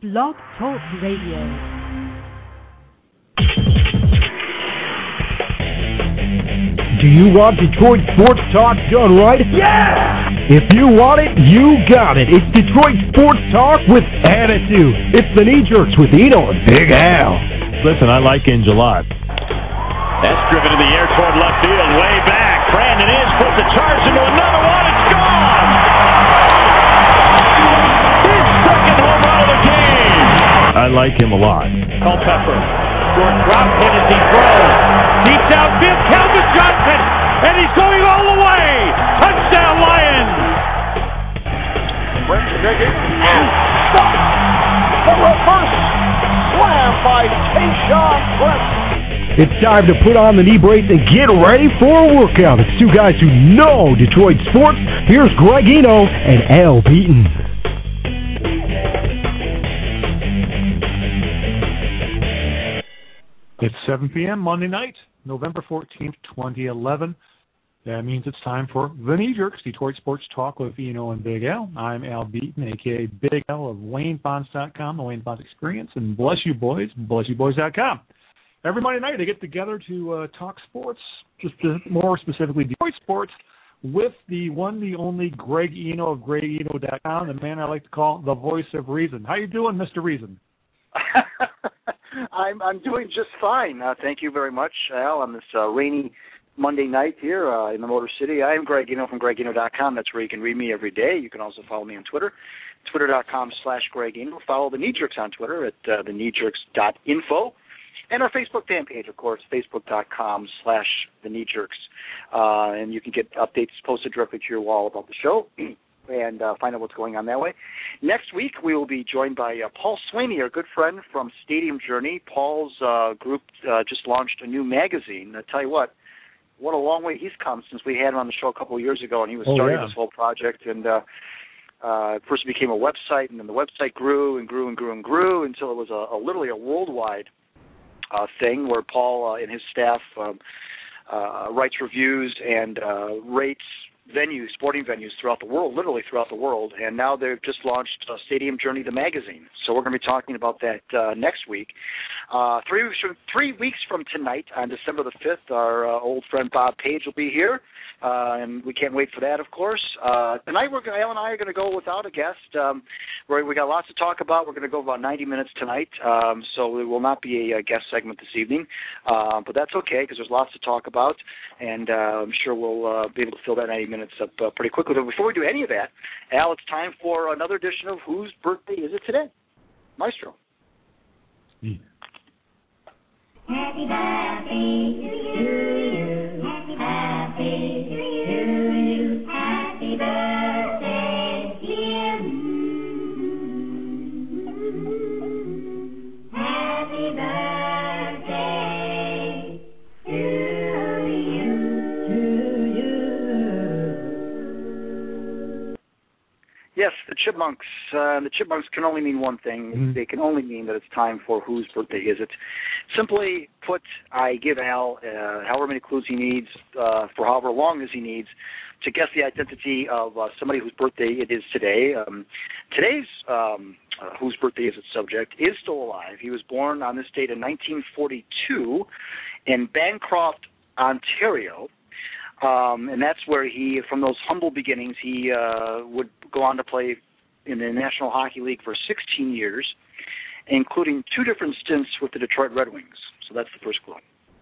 Blog Talk Radio. Do you want Detroit sports talk done right? Yeah! If you want it, you got it. It's Detroit sports talk with attitude. It's the Knee Jerks with Eno and Big Al. Listen, I like Angelot. That's driven to the air toward left field, way back. Brandon is, puts the charge into another one. It's gone! His second home run of the game. I like him a lot. Culpepper, short drop hit as he throws. Deep downfield, Calvin Johnson, and he's going all the way. Touchdown, Lions! Brent digging and stopped. The reverse slam by Tayshaun Brent. It's time to put on the knee brace and get ready for a workout. It's two guys who know Detroit sports. Here's Greg Eno and Al Beaton. It's 7 p.m. Monday night, November 14th, 2011. That means it's time for the Knee Jerks, Detroit Sports Talk with Eno and Big Al. I'm Al Beaton, a.k.a. Big Al of WayneBonds.com, the Wayne Bonds Experience, and Bless You Boys, BlessYouBoys.com. Every Monday night, they get together to talk sports, just more specifically Detroit sports, with the one, the only Greg Eno of GregEno.com, the man I like to call the voice of reason. How you doing, Mr. Reason? I'm doing just fine. Thank you very much, Al, on this rainy Monday night here in the Motor City. I am Greg Eno from GregEno.com. That's where you can read me every day. You can also follow me on Twitter, twitter.com/Greg Eno. Follow the Knee Jerks on Twitter at thekneejerks.info. And our Facebook fan page, of course, facebook.com/thekneejerks. And you can get updates posted directly to your wall about the show and find out what's going on that way. Next week, we will be joined by Paul Sweeney, our good friend from Stadium Journey. Paul's group just launched a new magazine. I tell you what a long way he's come since we had him on the show a couple of years ago, and he was starting this whole project. And first it became a website, and then the website grew and grew and grew and grew until it was literally a worldwide thing where Paul and his staff writes reviews and rates sporting venues throughout the world, literally throughout the world. And now they've just launched Stadium Journey, the magazine. So we're going to be talking about that next week. 3 weeks from tonight, on December the 5th, our old friend Bob Page will be here. And we can't wait for that, of course. Tonight, Al and I are going to go without a guest. We got lots to talk about. We're going to go about 90 minutes tonight, so there will not be a guest segment this evening. But that's okay because there's lots to talk about, and I'm sure we'll be able to fill that 90 minutes up pretty quickly. But before we do any of that, Al, it's time for another edition of Whose Birthday Is It Today? Maestro. Happy birthday to you. Happy birthday to you. Happy birthday, dear you. Happy birthday to you. Yes, the Chipmunks. The Chipmunks can only mean one thing. Mm-hmm. They can only mean that it's time for Whose Birthday Is It? Simply put, I give Al however many clues he needs for however long as he needs to guess the identity of somebody whose birthday it is today. Today's Whose Birthday Is It subject is still alive. He was born on this date in 1942 in Bancroft, Ontario. And that's where from those humble beginnings, he would go on to play in the National Hockey League for 16 years, including 2 different stints with the Detroit Red Wings. So that's the first clue.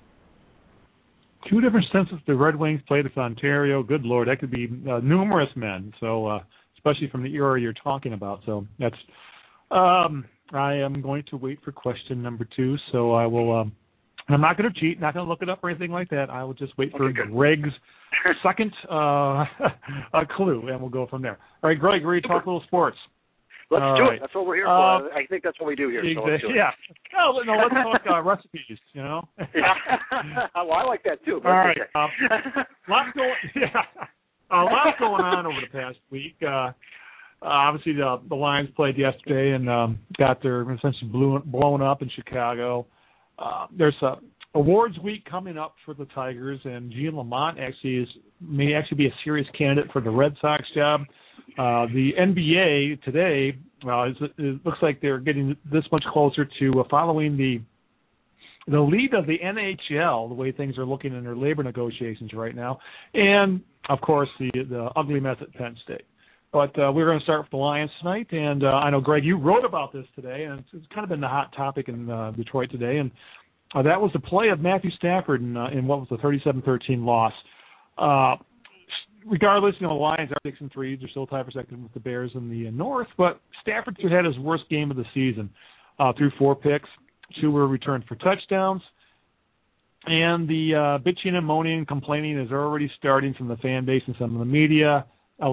2 different stints with the Red Wings, played with Ontario. Good Lord, that could be numerous men. So especially from the era you're talking about. So that's. I am going to wait for question number 2. So I will. I'm not going to cheat, not going to look it up or anything like that. I will just wait for Greg's second clue, and we'll go from there. All right, Greg, ready to talk a little sports? Let's do it. That's what we're here for. I think that's what we do here. So let's do it. Yeah. No, let's talk recipes, you know? Well, I like that, too. All right. Lots going on over the past week. Obviously, the Lions played yesterday and got their essentially blown up in Chicago. There's a awards week coming up for the Tigers, and Gene Lamont may actually be a serious candidate for the Red Sox job. The NBA today, it looks like they're getting this much closer to following the lead of the NHL, the way things are looking in their labor negotiations right now, and, of course, the ugly mess at Penn State. But we're going to start with the Lions tonight, and I know, Greg, you wrote about this today, and it's kind of been the hot topic in Detroit today, and that was the play of Matthew Stafford in what was the 37-13 loss. Regardless, the Lions are 6-3. They're still tied for second with the Bears in the North, but Stafford had his worst game of the season. Threw 4 picks. 2 were returned for touchdowns. And the bitching and moaning and complaining is already starting from the fan base and some of the media.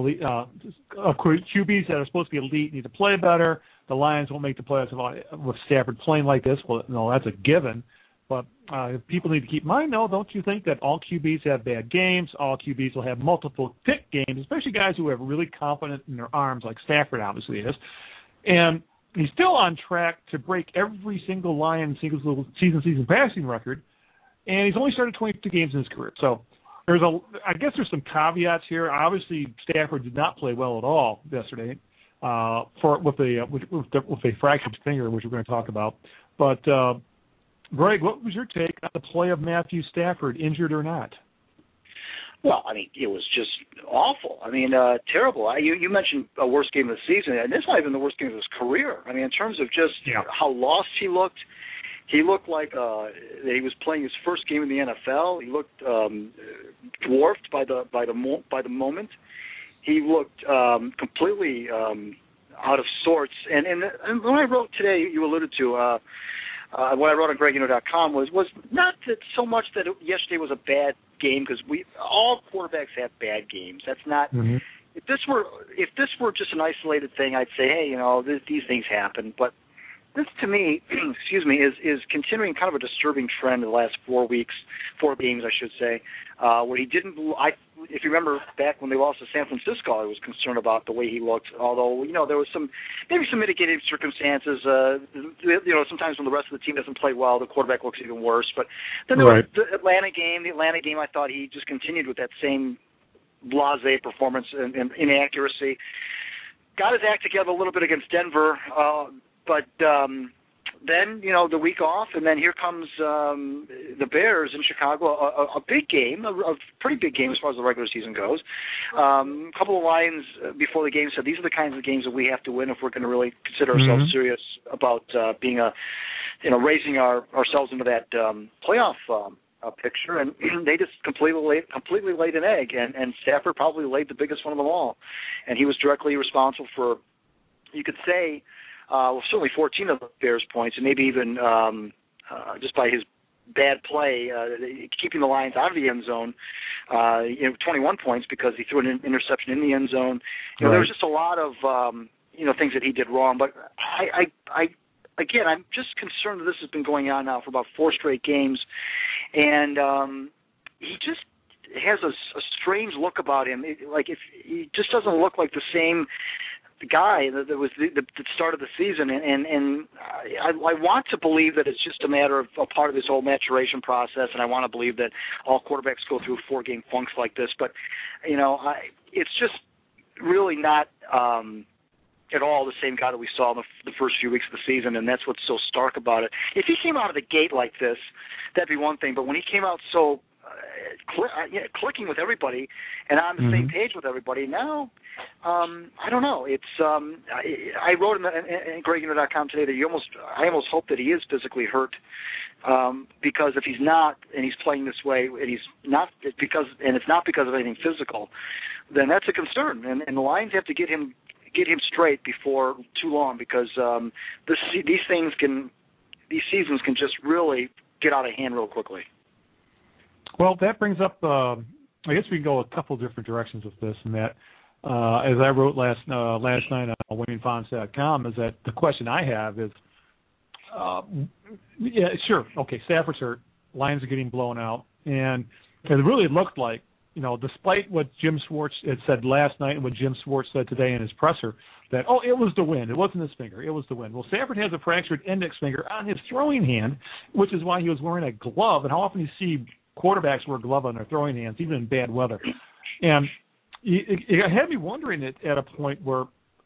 QBs that are supposed to be elite need to play better. The Lions won't make the playoffs with Stafford playing like this. Well, no, that's a given. But people need to keep in mind, though, don't you think that all QBs have bad games? All QBs will have multiple pick games, especially guys who have really confident in their arms, like Stafford obviously is. And he's still on track to break every single Lions season passing record, and he's only started 22 games in his career. So I guess there's some caveats here. Obviously, Stafford did not play well at all yesterday with a fractured finger, which we're going to talk about. But Greg, what was your take on the play of Matthew Stafford, injured or not? Well, I mean, it was just awful. I mean, terrible. You mentioned a worst game of the season, and this might have been the worst game of his career. I mean, in terms of just how lost he looked like that he was playing his first game in the NFL. He looked dwarfed by the moment. He looked completely out of sorts. And when I wrote today, you alluded to. What I wrote on GregGino.com was not that so much that yesterday was a bad game, because all quarterbacks have bad games. That's not. Mm-hmm. If this were just an isolated thing, I'd say, hey, these things happen. But this, to me, is continuing kind of a disturbing trend in the last 4 games, I should say, where he didn't. If you remember back when they lost to San Francisco, I was concerned about the way he looked. Although there was maybe some mitigating circumstances. Sometimes when the rest of the team doesn't play well, the quarterback looks even worse. But then there was the Atlanta game. I thought he just continued with that same blasé performance and inaccuracy. Got his act together a little bit against Denver. But then, the week off, and then here comes the Bears in Chicago, a big game, a pretty big game as far as the regular season goes. A couple of lines before the game said, these are the kinds of games that we have to win if we're going to really consider ourselves serious about being raising ourselves into that playoff picture. And they just completely laid an egg, and Stafford probably laid the biggest one of them all. And he was directly responsible for, you could say, certainly 14 of the Bears' points, and maybe even just by his bad play, keeping the Lions out of the end zone, 21 points because he threw an interception in the end zone. There was just a lot of things that he did wrong. But again, I'm just concerned that this has been going on now for about 4 straight games, and he just has a strange look about him. If he just doesn't look like the same guy that was the start of the season, and I want to believe that it's just a matter of a part of this whole maturation process, and I want to believe that all quarterbacks go through 4-game funks like this, but it's just really not at all the same guy that we saw in the first few weeks of the season, and that's what's so stark about it. If he came out of the gate like this, that'd be one thing, but when he came out so clicking with everybody and on the same page with everybody, now I don't know. It's I wrote in GregGino.com today that I almost hope that he is physically hurt, because if he's not and he's playing this way and it's not because of anything physical, then that's a concern, and the Lions have to get him straight before too long, because these seasons can just really get out of hand real quickly. Well, that brings up, I guess we can go a couple different directions with this, and that, as I wrote last night on WayneFonts.com, is that the question I have is, Stafford's hurt, Lions are getting blown out, and it really looked like, despite what Jim Schwartz had said last night and what Jim Schwartz said today in his presser, that, it was the wind. It wasn't his finger. It was the wind. Well, Stafford has a fractured index finger on his throwing hand, which is why he was wearing a glove. And how often you see quarterbacks wear a glove on their throwing hands, even in bad weather. And it had me wondering at a point where,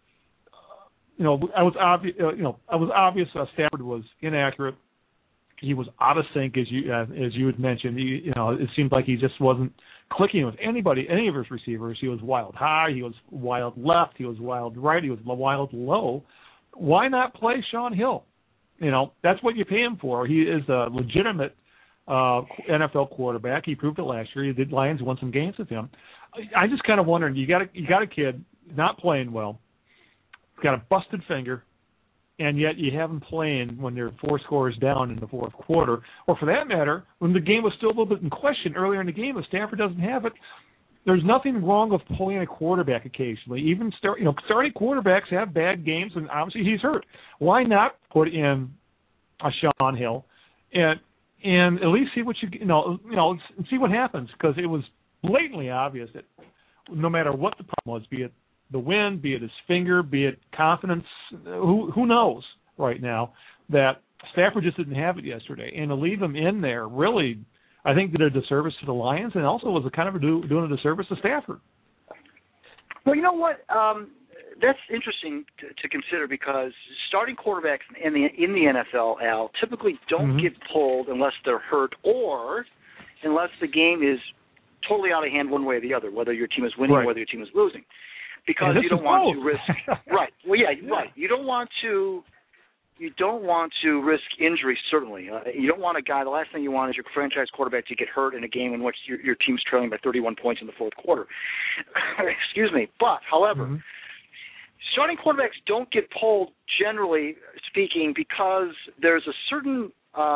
I was obvious Stafford was inaccurate. He was out of sync, as you had mentioned. It seemed like he just wasn't clicking with any of his receivers. He was wild high, he was wild left, he was wild right, he was wild low. Why not play Shaun Hill? That's what you pay him for. He is a legitimate NFL quarterback. He proved it last year. The Lions won some games with him. I just kind of wondering, you got a kid not playing well, got a busted finger, and yet you have him playing when they're 4 scores down in the fourth quarter, or for that matter, when the game was still a little bit in question earlier in the game. If Stafford doesn't have it, there's nothing wrong with pulling a quarterback occasionally. Even starting quarterbacks have bad games, and obviously he's hurt. Why not put in a Shaun Hill and at least see what see what happens? Because it was blatantly obvious that no matter what the problem was, be it the wind, be it his finger, be it confidence, who knows right now, that Stafford just didn't have it yesterday. And to leave him in there really, I think, did a disservice to the Lions, and also was a kind of doing a disservice to Stafford. Well, you know what? That's interesting to consider, because starting quarterbacks in the NFL, Al, typically don't get pulled unless they're hurt or unless the game is totally out of hand one way or the other, whether your team is winning or whether your team is losing. Because you don't want to risk right. Well, yeah, right. You don't want to risk injury. Certainly, you don't want a guy. The last thing you want is your franchise quarterback to get hurt in a game in which your team's trailing by 31 points in the fourth quarter. Excuse me. But, however, starting quarterbacks don't get pulled, generally speaking, because there's a certain,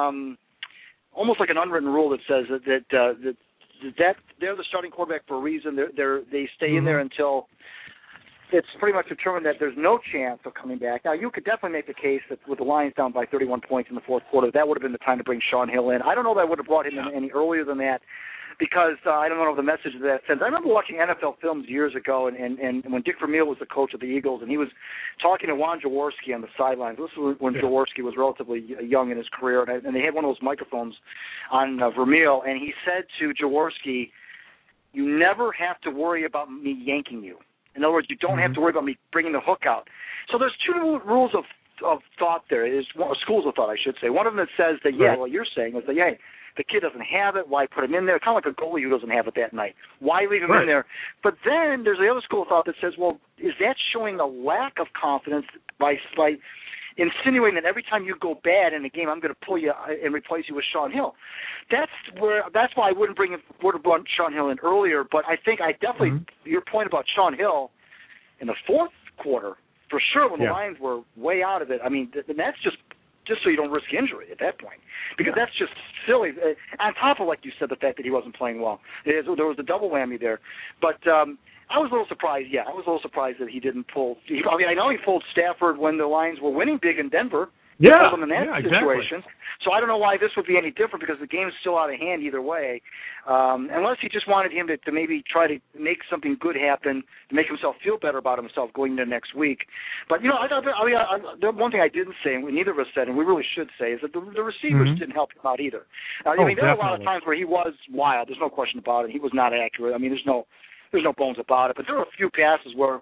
almost like an unwritten rule that says that they're the starting quarterback for a reason. They stay in there until it's pretty much determined that there's no chance of coming back. Now, you could definitely make the case that with the Lions down by 31 points in the fourth quarter, that would have been the time to bring Shaun Hill in. I don't know that I would have brought him in any earlier than that, because I don't know the message of that sense. I remember watching NFL films years ago, and when Dick Vermeil was the coach of the Eagles, and he was talking to Juan Jaworski on the sidelines. This was when Jaworski was relatively young in his career, and they had one of those microphones on Vermeil, and he said to Jaworski, "You never have to worry about me yanking you. In other words, you don't have to worry about me bringing the hook out." So there's two rules of thought there. Schools of thought, I should say. One of them that says that, what you're saying is that, the kid doesn't have it, why put him in there? Kind of like a goalie who doesn't have it that night. Why leave him in there? But then there's the other school of thought that says, well, is that showing a lack of confidence by insinuating that every time you go bad in a game, I'm going to pull you and replace you with Shaun Hill? That's why I would have brought Shaun Hill in earlier. But I think I definitely your point about Shaun Hill in the fourth quarter, for sure, when the Lions were way out of it. I mean, that's just so you don't risk injury at that point, because that's just silly. On top of, like you said, the fact that he wasn't playing well, there was a double whammy there. But I was a little surprised. Yeah, I was a little surprised that he didn't pull. I know he pulled Stafford when the Lions were winning big in Denver. Yeah, in that situation. Exactly. So I don't know why this would be any different, because the game is still out of hand either way. Unless he just wanted him to maybe try to make something good happen, to make himself feel better about himself going into next week. But, the one thing I didn't say, and neither of us said, and we really should say, is that the receivers didn't help him out either. There are a lot of times where he was wild. There's no question about it. He was not accurate. I mean, there's no bones about it. But there were a few passes where,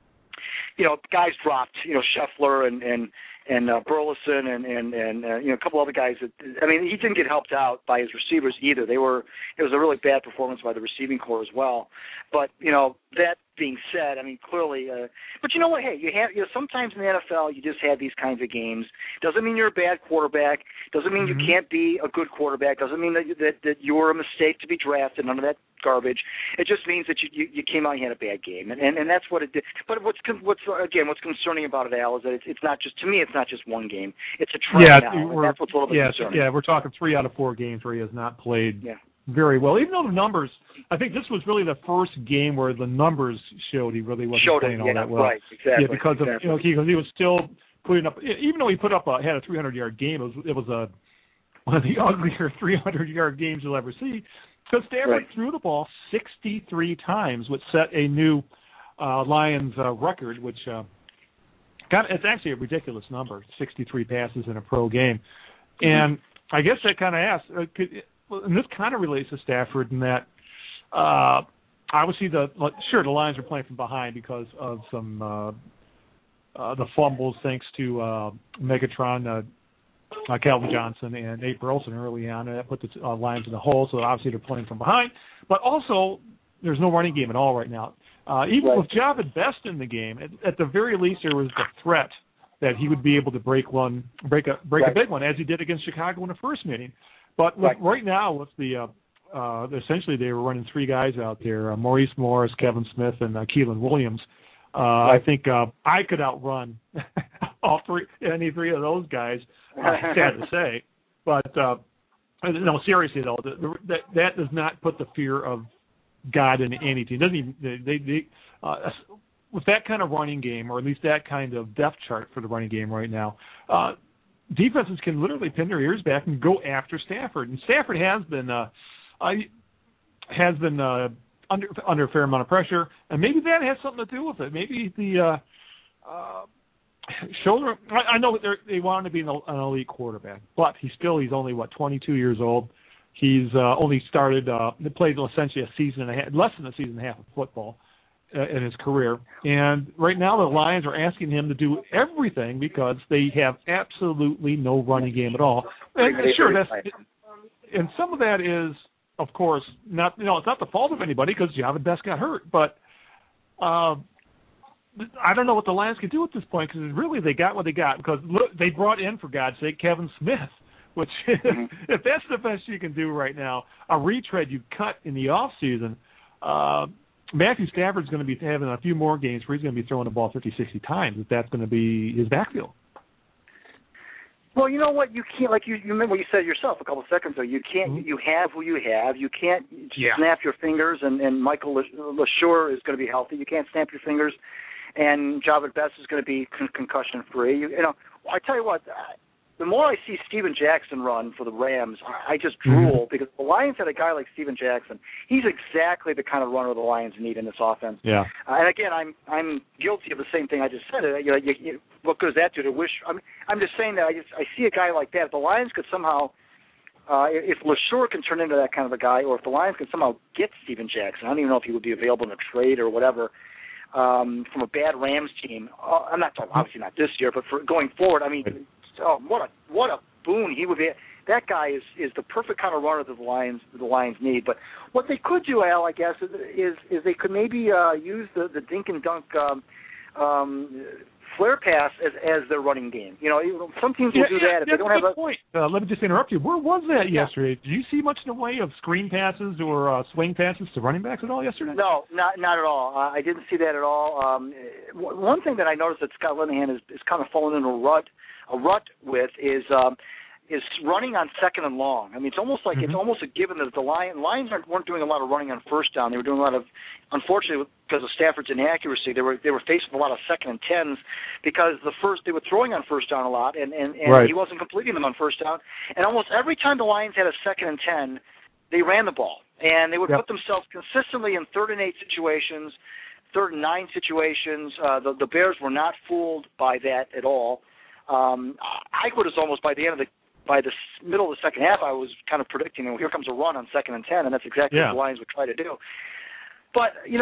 guys dropped, Scheffler and Burleson and a couple other guys that, he didn't get helped out by his receivers either. It was a really bad performance by the receiving corps as well. But that being said, clearly, but you know what? Hey, sometimes in the NFL you just have these kinds of games. Doesn't mean you're a bad quarterback. Doesn't mean you can't be a good quarterback. Doesn't mean that you're a mistake to be drafted. None of that garbage. It just means that you came out and you had a bad game, and that's what it did. But what's concerning about it, Al, is that it's not just, to me, it's not just one game. It's a trend now, and that's what's a little bit concerning. Yeah, we're talking 3 out of 4 games where he has not played very well. Even though the numbers, I think this was really the first game where the numbers showed he really wasn't playing all that well. Right, exactly. Yeah, because because he was still putting up, even though he had a 300-yard game, it was one of the uglier 300-yard games you'll ever see. Because Stafford threw the ball 63 times, which set a new Lions record, which it's actually a ridiculous number, 63 passes in a pro game. And I guess that kind of asks, and this kind of relates to Stafford in that obviously the Lions are playing from behind because of some the fumbles thanks to Megatron, Calvin Johnson, and Nate Burleson early on. That put the Lions in the hole, so obviously they're playing from behind. But also, there's no running game at all right now. Even with Javid Best in the game, at the very least, there was the threat that he would be able to break a big one, as he did against Chicago in the first meeting. But right now, with the essentially they were running three guys out there: Maurice Morris, Kevin Smith, and Keelan Williams. I think I could outrun any three of those guys. Sad to say, but no, seriously though, that does not put the fear of God into any team. Doesn't even with that kind of running game, or at least that kind of depth chart for the running game right now, defenses can literally pin their ears back and go after Stafford. And Stafford has been under a fair amount of pressure, and maybe that has something to do with it. Maybe the shoulder. I know they want him to be an elite quarterback, but he's only 22 years old. He's only started. He played essentially a season and a half, less than a season and a half of football in his career. And right now, the Lions are asking him to do everything because they have absolutely no running game at all. And sure, and some of that is, of course, not. It's not the fault of anybody because Javid Best got hurt, but. I don't know what the Lions can do at this point because really they got what they got because look, they brought in, for God's sake, Kevin Smith, which if that's the best you can do right now, a retread you cut in the off season. Matthew Stafford's going to be having a few more games where he's going to be throwing the ball 50, 60 times if that's going to be his backfield. Well, you know what? You can't, like you remember what you said yourself a couple of seconds ago. You can't. You have who you have. You can't snap your fingers. And Michael LaSure is going to be healthy. You can't snap your fingers. And Javid Best is going to be concussion free. You know, I tell you what. The more I see Steven Jackson run for the Rams, I just drool because the Lions had a guy like Steven Jackson. He's exactly the kind of runner the Lions need in this offense. Yeah. And again, I'm guilty of the same thing I just said. What good does that do to wish? I'm just saying that I see a guy like that. If the Lions could somehow, if LaSure can turn into that kind of a guy, or if the Lions can somehow get Steven Jackson, I don't even know if he would be available in a trade or whatever. From a bad Rams team, I'm not talking obviously not this year, but for going forward, I mean. Oh, what a boon he would be. That guy is the perfect kind of runner that the Lions need. But what they could do, Al, I guess, is they could maybe use the dink and dunk flare pass as their running game. You know, some teams will do that if they don't have a point. Let me just interrupt you. Where was that yesterday? Did you see much in the way of screen passes or swing passes to running backs at all yesterday? No, not at all. I didn't see that at all. One thing that I noticed that Scott Linehan is kind of fallen into a rut with is running on second and long. I mean, it's almost like it's almost a given that the Lions weren't doing a lot of running on first down. They were doing a lot of, unfortunately, because of Stafford's inaccuracy, they were faced with a lot of second and tens because they were throwing on first down a lot, and he wasn't completing them on first down. And almost every time the Lions had a second and 10, they ran the ball, and they would put themselves consistently in 3rd and 8 situations, 3rd and 9 situations. The Bears were not fooled by that at all. I would have almost by the middle of the second half, I was kind of predicting, here comes a run on 2nd and 10, and that's exactly what the Lions would try to do. But you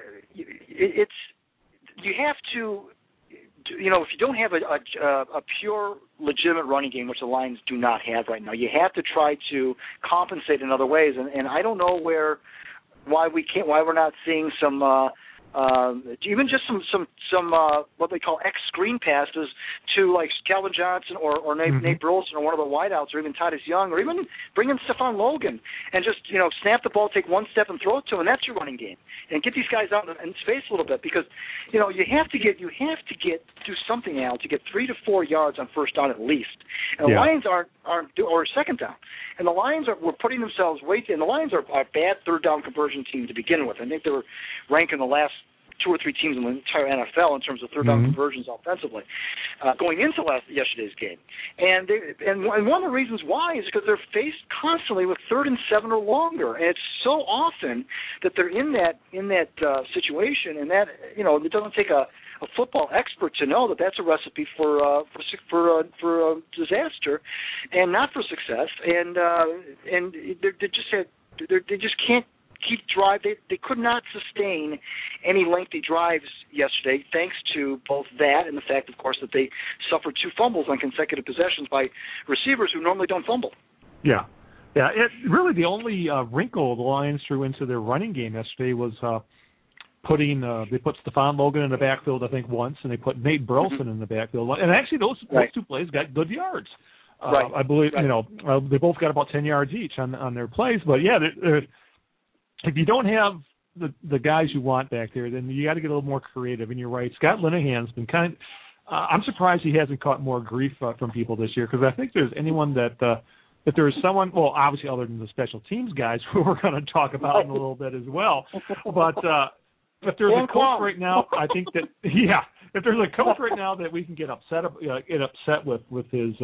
have to, if you don't have a pure, legitimate running game, which the Lions do not have right now, you have to try to compensate in other ways. And I don't know why we're not seeing some. Even just some what they call X screen passes to like Calvin Johnson or Nate Burleson or one of the wideouts, or even Titus Young, or even bring in Stephon Logan and just snap the ball, take one step and throw it to him. And that's your running game, and get these guys out in space a little bit because you have to do something now to get 3 to 4 yards on first down at least. And the Lions aren't or second down, and the Lions were putting themselves and the Lions are a bad third down conversion team to begin with. I think they were ranking the last 2 or 3 teams in the entire NFL in terms of third down conversions offensively, going into yesterday's game. And one of the reasons why is because they're faced constantly with 3rd and 7 or longer, and it's so often that they're in that situation, and that it doesn't take a football expert to know that that's a recipe for disaster, and not for success. And they just can't keep drive. They could not sustain any lengthy drives yesterday, thanks to both that and the fact, of course, that they suffered 2 fumbles on consecutive possessions by receivers who normally don't fumble. Yeah. Yeah, really the only wrinkle the Lions threw into their running game yesterday was they put Stephon Logan in the backfield, I think, once, and they put Nate Burleson in the backfield. And actually those 2 plays got good yards. I believe, they both got about 10 yards each on their plays. But, yeah, if you don't have the guys you want back there, then you got to get a little more creative. And you're right, Scott Linehan's been I'm surprised he hasn't caught more grief from people this year, because I think there's anyone that if there is someone, well, obviously other than the special teams guys who we're going to talk about in a little bit as well, but if there's a coach right now, I think that, if there's a coach right now that we can get upset with his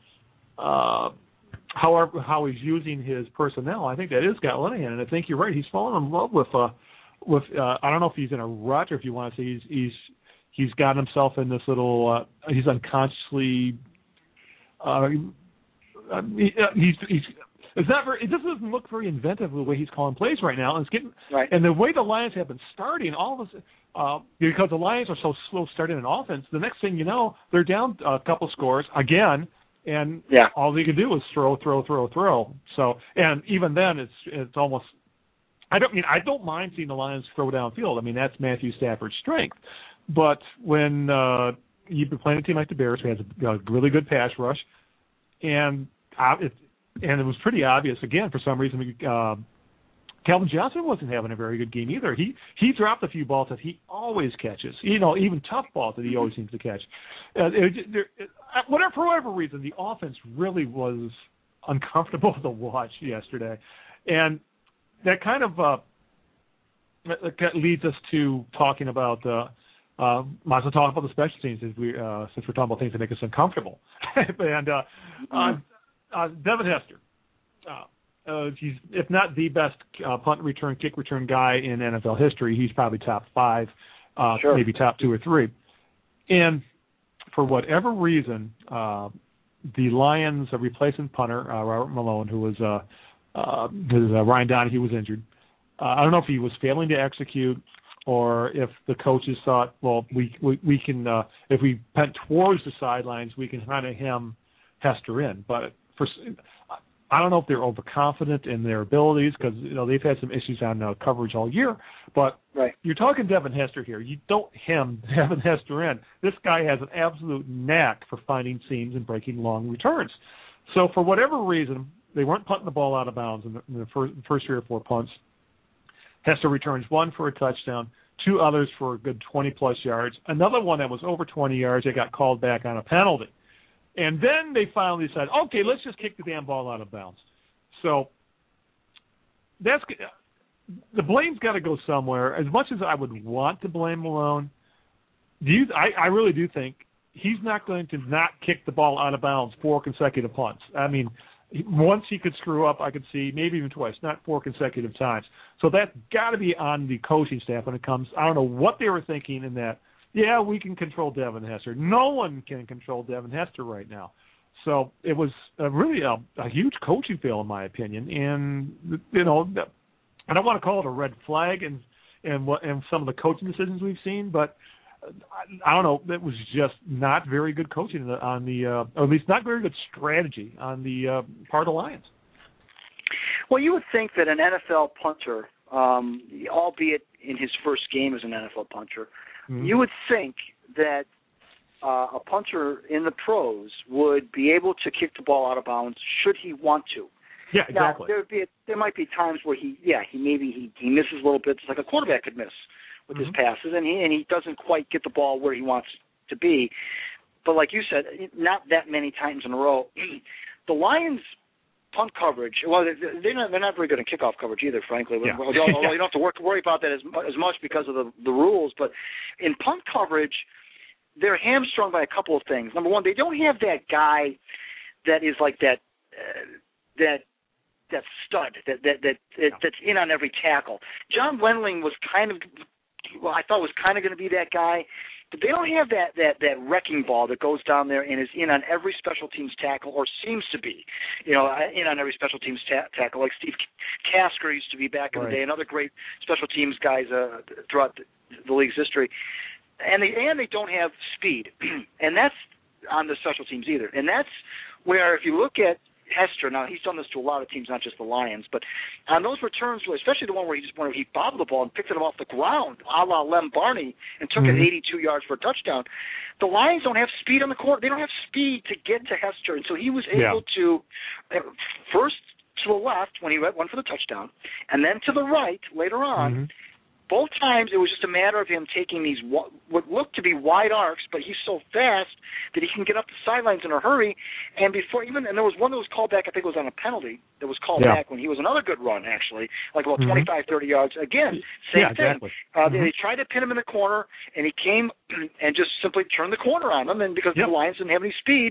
how he's using his personnel, I think that is Scott Linehan, and I think you're right. He's fallen in love with I don't know if he's in a rut or if you want to say he's got himself in this little he's unconsciously it's not very. It doesn't look very inventive the way he's calling plays right now, and it's getting and the way the Lions have been starting, all of us because the Lions are so slow starting an offense. The next thing you know, they're down a couple scores again, and all they can do is throw. So, and even then, it's almost. I don't mind seeing the Lions throw downfield. I mean, that's Matthew Stafford's strength. But when you've been playing a team like the Bears, who has a really good pass rush, and it was pretty obvious, again, for some reason, Calvin Johnson wasn't having a very good game either. He dropped a few balls that he always catches, even tough balls that he always seems to catch. For whatever reason, the offense really was uncomfortable to watch yesterday. And that kind of leads us to talking about might as well talk about the special teams since we're talking about things that make us uncomfortable. And Devin Hester, he's if not the best punt return, kick return guy in NFL history, he's probably top 5, maybe top 2 or 3. And for whatever reason, the Lions' replacement punter, Robert Malone, who was Ryan Donahue was injured. I don't know if he was failing to execute, or if the coaches thought, well, we can if we punt towards the sidelines, we can kind of hem Hester in. But I don't know if they're overconfident in their abilities, because they've had some issues on coverage all year. But you're talking Devin Hester here. You don't hem Devin Hester in. This guy has an absolute knack for finding seams and breaking long returns. So for whatever reason, they weren't punting the ball out of bounds in the first 3 or 4 punts. Hester returns 1 for a touchdown, 2 others for a good 20-plus yards. Another one that was over 20 yards, they got called back on a penalty. And then they finally said, okay, let's just kick the damn ball out of bounds. So the blame's got to go somewhere. As much as I would want to blame Malone, I really do think he's not going to not kick the ball out of bounds 4 consecutive punts. I mean, once he could screw up, I could see maybe even twice, not 4 consecutive times. So that's got to be on the coaching staff when it comes. I don't know what they were thinking in that. Yeah, we can control Devin Hester. No one can control Devin Hester right now. So it was really a huge coaching fail, in my opinion. And I don't want to call it a red flag and some of the coaching decisions we've seen, but I don't know. It was just not very good coaching or at least not very good strategy on the part of the Lions. Well, you would think that an NFL punter, albeit in his first game as an NFL punter, you would think that a punter in the pros would be able to kick the ball out of bounds should he want to. Yeah, exactly. Now, there might be times where he misses a little bit, just like a quarterback could miss with his passes, and he doesn't quite get the ball where he wants to be. But like you said, not that many times in a row. The Lions' punt coverage, well, they're not very good in kickoff coverage either, frankly. Yeah. Although you don't have to worry about that as much because of the rules. But in punt coverage, they're hamstrung by a couple of things. Number one, they don't have that guy that is like that stud that's in on every tackle. John Wendling was I thought was kind of going to be that guy. but they don't have that wrecking ball that goes down there and is in on every special teams tackle, or seems to be, in on every special teams tackle, like Steve Tasker used to be back in the day, and other great special teams guys throughout the league's history. And they don't have speed, and that's on the special teams either. And that's where, if you look at Hester, now he's done this to a lot of teams, not just the Lions, but on those returns, especially the one where he bobbled the ball and picked it up off the ground, a la Lem Barney, and took it 82 yards for a touchdown. The Lions don't have speed on the court. They don't have speed to get to Hester, and so he was able to first to the left when he went for the touchdown, and then to the right later on. Both times it was just a matter of him taking these what looked to be wide arcs, but he's so fast that he can get up the sidelines in a hurry. And there was one that was called back, I think it was on a penalty that was called back when he was another good run, actually, like about 25, 30 yards. Again, same thing. Exactly. They tried to pin him in the corner, and he came and just simply turned the corner on them, and because the Lions didn't have any speed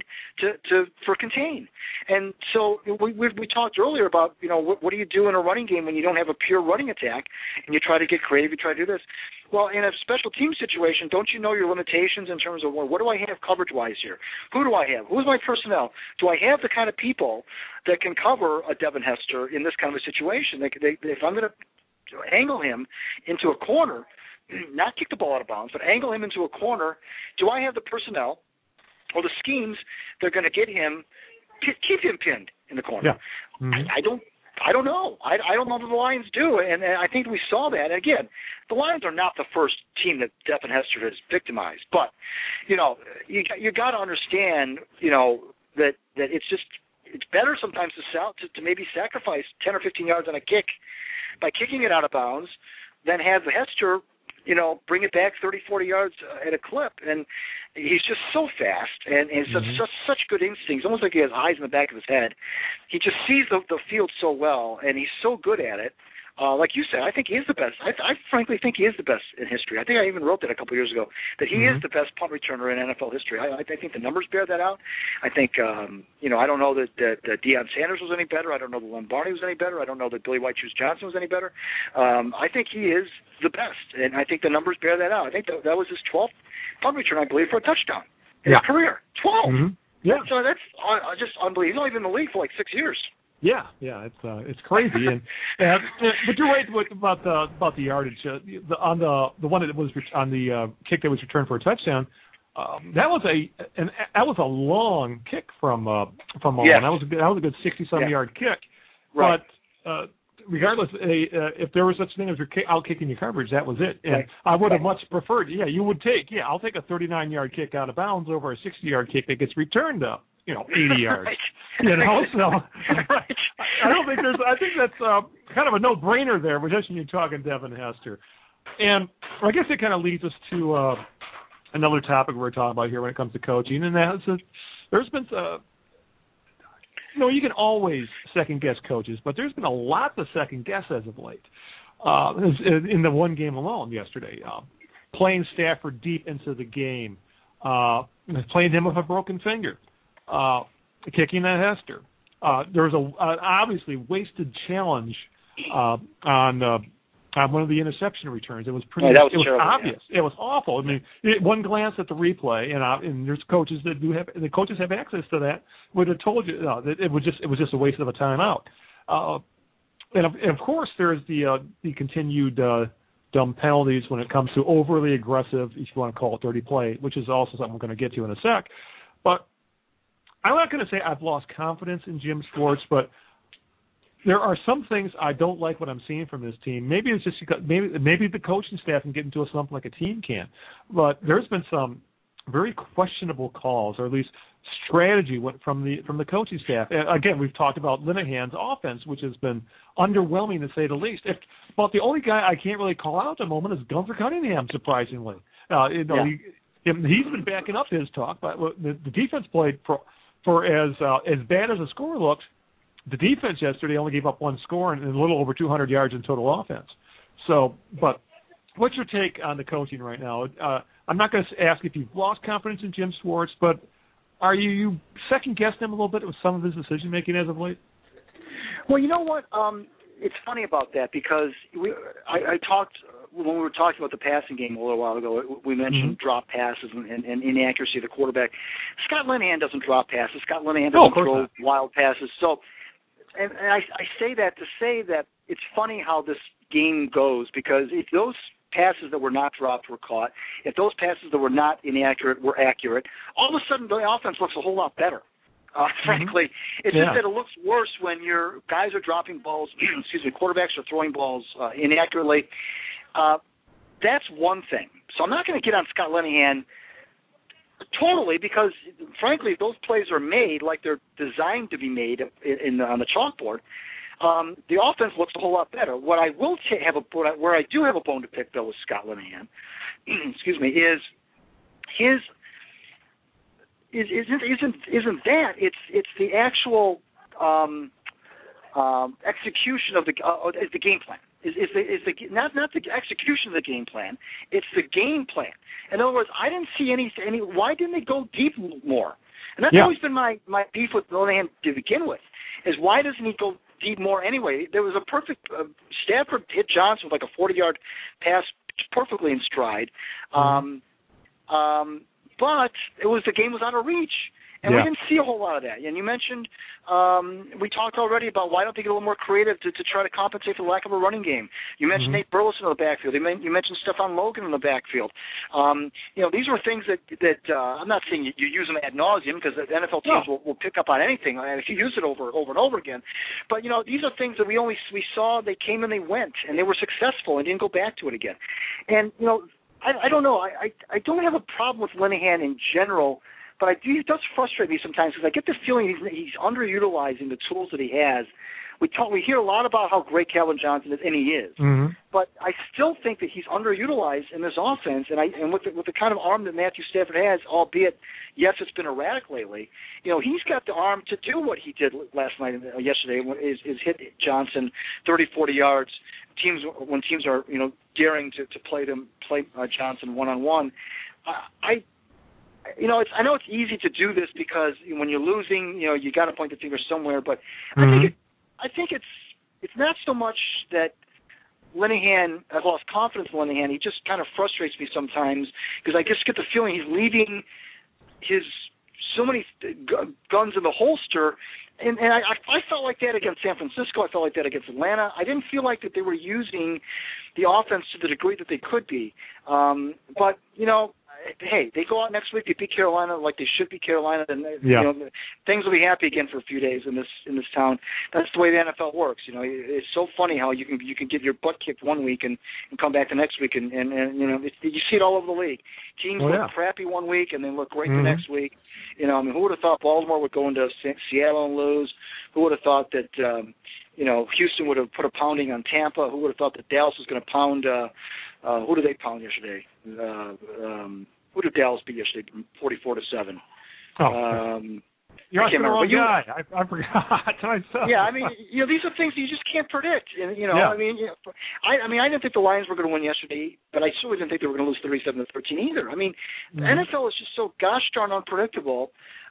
for contain. And so we talked earlier about, what do you do in a running game when you don't have a pure running attack, and you try to get creative, you try to do this. Well, in a special team situation, don't you know your limitations in terms of, what do I have coverage-wise here? Who do I have? Who's my personnel? Do I have the kind of people that can cover a Devin Hester in this kind of a situation? If I'm going to angle him into a corner, not kick the ball out of bounds, but angle him into a corner, do I have the personnel or the schemes that are going to get him, keep him pinned in the corner? Yeah. I don't know. I don't know that the Lions do, and I think we saw that. And again, the Lions are not the first team that Devin Hester has victimized, but you got to understand, that it's better sometimes to maybe sacrifice 10 or 15 yards on a kick by kicking it out of bounds than have Hester, bring it back 30, 40 yards at a clip. And he's just so fast, and he's such good instincts, almost like he has eyes in the back of his head. He just sees the field so well, and he's so good at it. Like you said, I think he is the best. I frankly think he is the best in history. I think I even wrote that a couple years ago, that he is the best punt returner in NFL history. I think the numbers bear that out. I think, I don't know that Deion Sanders was any better. I don't know that Lem Barney was any better. I don't know that Billy White Shoes Johnson was any better. I think he is the best, and I think the numbers bear that out. I think that was his 12th punt return, I believe, for a touchdown in his career. 12. Yeah. So that's just unbelievable. He's only been in the league for like 6 years. Yeah, it's crazy, and but you're right about the yardage on the one that was on the kick that was returned for a touchdown. That was a long kick from Mullen. That was a good 60-some yard kick. Right. But regardless, if there was such thing as out kicking your coverage, that was it. And I would have much preferred. Yeah, you would take. Yeah, I'll take a 39-yard kick out of bounds over a 60-yard kick that gets returned up. 80 yards. So I don't think I think that's kind of a no-brainer there, but just when you're talking Devin Hester. And I guess it kind of leads us to another topic we're talking about here when it comes to coaching, and that's there's been you can always second-guess coaches, but there's been a lot of second-guess as of late. In the one game alone yesterday, playing Stafford deep into the game, playing him with a broken finger. Kicking at Hester. There was an obviously wasted challenge on one of the interception returns. It was pretty. It was obvious. Yeah. It was awful. I mean, one glance at the replay, and there's coaches that have access to that, would have told you that it was just a waste of a timeout. And of course, there's the continued dumb penalties when it comes to overly aggressive, if you want to call it dirty play, which is also something we're going to get to in a sec. But I'm not going to say I've lost confidence in Jim Schwartz, but there are some things I don't like what I'm seeing from this team. Maybe it's just because maybe the coaching staff can get into a slump like a team can, but there's been some very questionable calls, or at least strategy from the coaching staff. Again, we've talked about Linehan's offense, which has been underwhelming to say the least. But the only guy I can't really call out at the moment is Gunther Cunningham, surprisingly. He's been backing up his talk, but the defense played for as bad as the score looks. The defense yesterday only gave up one score and a little over 200 yards in total offense. So, but what's your take on the coaching right now? I'm not going to ask if you've lost confidence in Jim Schwartz, but are you second-guessing him a little bit with some of his decision-making as of late? Well, you know what? It's funny about that because I talked when we were talking about the passing game a little while ago, we mentioned drop passes and inaccuracy of the quarterback. Scott Linehan doesn't drop passes. Scott Linehan doesn't throw wild passes. So, and I say that to say that it's funny how this game goes, because if those passes that were not dropped were caught, if those passes that were not inaccurate were accurate, all of a sudden the offense looks a whole lot better. Frankly, it's just that it looks worse when your guys are dropping balls, quarterbacks are throwing balls inaccurately. That's one thing. So I'm not going to get on Scott Linehan totally, because, frankly, if those plays are made like they're designed to be made on the chalkboard, the offense looks a whole lot better. What I will where I do have a bone to pick, though, with Scott Linehan, is his isn't that it's the actual execution of the game plan. Not the execution of the game plan. It's the game plan. In other words, I didn't see any. Why didn't they go deep more? And that's always been my beef with Linehan to begin with. Is why doesn't he go deep more anyway? There was a perfect Stafford hit Johnson with like a 40-yard pass perfectly in stride. But the game was out of reach, and we didn't see a whole lot of that. And you mentioned, we talked already about why don't they get a little more creative to try to compensate for the lack of a running game. You mentioned Nate Burleson in the backfield. You mentioned Stephon Logan in the backfield. These were things that I'm not saying you use them ad nauseum, because the NFL teams will pick up on anything if you use it over and over again. But these are things that we saw. They came and they went, and they were successful and didn't go back to it again. And I don't know. I don't have a problem with Linehan in general, but it does frustrate me sometimes, because I get the feeling he's underutilizing the tools that he has. We hear a lot about how great Calvin Johnson is, and he is. But I still think that he's underutilized in this offense, and with the kind of arm that Matthew Stafford has, albeit yes, it's been erratic lately. He's got the arm to do what he did yesterday, is hit Johnson 30, 40 yards. When teams are daring to play Johnson one-on-one. I know it's easy to do this, because when you're losing, you got to point the finger somewhere. But I think it's not so much that Linehan, I've lost confidence in Linehan. He just kind of frustrates me sometimes, because I just get the feeling he's leaving so many guns in the holster. And I felt like that against San Francisco. I felt like that against Atlanta. I didn't feel like that they were using the offense to the degree that they could be. But hey, they go out next week. They beat Carolina like they should beat Carolina, and things will be happy again for a few days in this town. That's the way the NFL works. It's so funny how you can get your butt kicked one week and come back the next week, and you see it all over the league. Teams look crappy one week and then look great the next week. Who would have thought Baltimore would go into Seattle and lose? Who would have thought that Houston would have put a pounding on Tampa? Who would have thought that Dallas was going to pound? Who did they pound yesterday? Who did Dallas beat yesterday? 44-7. You're asking the wrong guy. I forgot. Yeah, these are things that you just can't predict. And, I didn't think the Lions were going to win yesterday, but I certainly didn't think they were going to lose 37-13 either. The NFL is just so gosh darn unpredictable.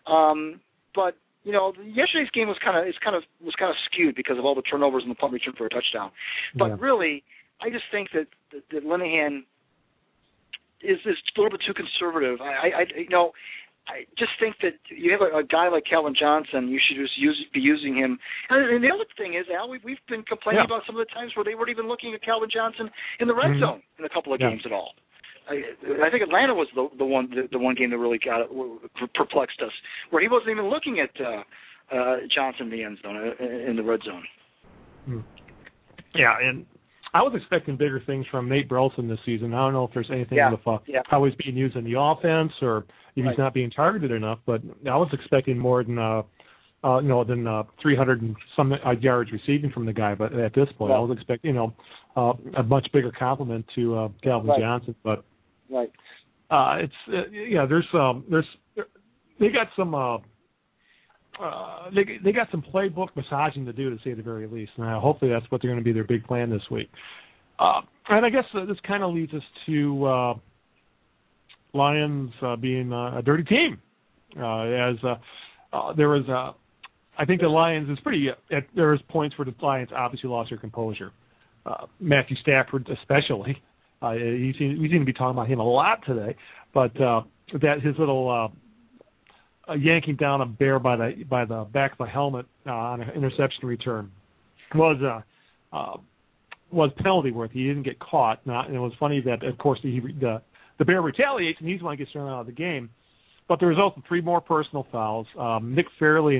But yesterday's game was kind of skewed because of all the turnovers and the punt return for a touchdown. But really, I just think that Linehan is a little bit too conservative. I just think that you have a guy like Calvin Johnson, you should just be using him. And the other thing is, Al, we've been complaining about some of the times where they weren't even looking at Calvin Johnson in the red zone in a couple of games at all. I think Atlanta was the one game that really perplexed us, where he wasn't even looking at Johnson in the end zone, in the red zone. Yeah, and I was expecting bigger things from Nate Burleson this season. I don't know if there's anything with how he's being used in the offense, or if he's not being targeted enough. But I was expecting more than 300 and some yards receiving from the guy. But at this point, I was expecting a much bigger compliment to Calvin Johnson. But they got some. They got some playbook massaging to do, to say the very least. And hopefully that's what they're going to be their big plan this week. And I guess this kind of leads us to Lions being a dirty team. I think the Lions is pretty. There is points where the Lions obviously lost their composure. Matthew Stafford especially. We seem to be talking about him a lot today, but that his little yanking down a bear by the back of the helmet on an interception return was penalty worthy. He didn't get caught. And it was funny that, of course, the bear retaliates, and he's the one who gets thrown out of the game. But there was also 3 more personal fouls. Nick Fairley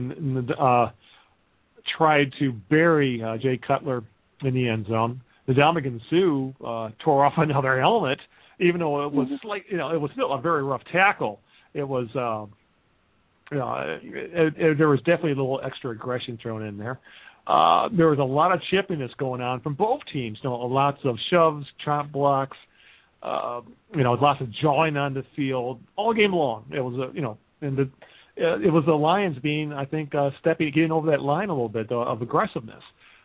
tried to bury Jay Cutler in the end zone. Ndamukong Suh tore off another helmet, even though it was it was still a very rough tackle. It was, there was definitely a little extra aggression thrown in there. There was a lot of chippiness going on from both teams. Lots of shoves, chop blocks. Lots of jawing on the field all game long. It was it was the Lions being, I think, getting over that line a little bit of aggressiveness.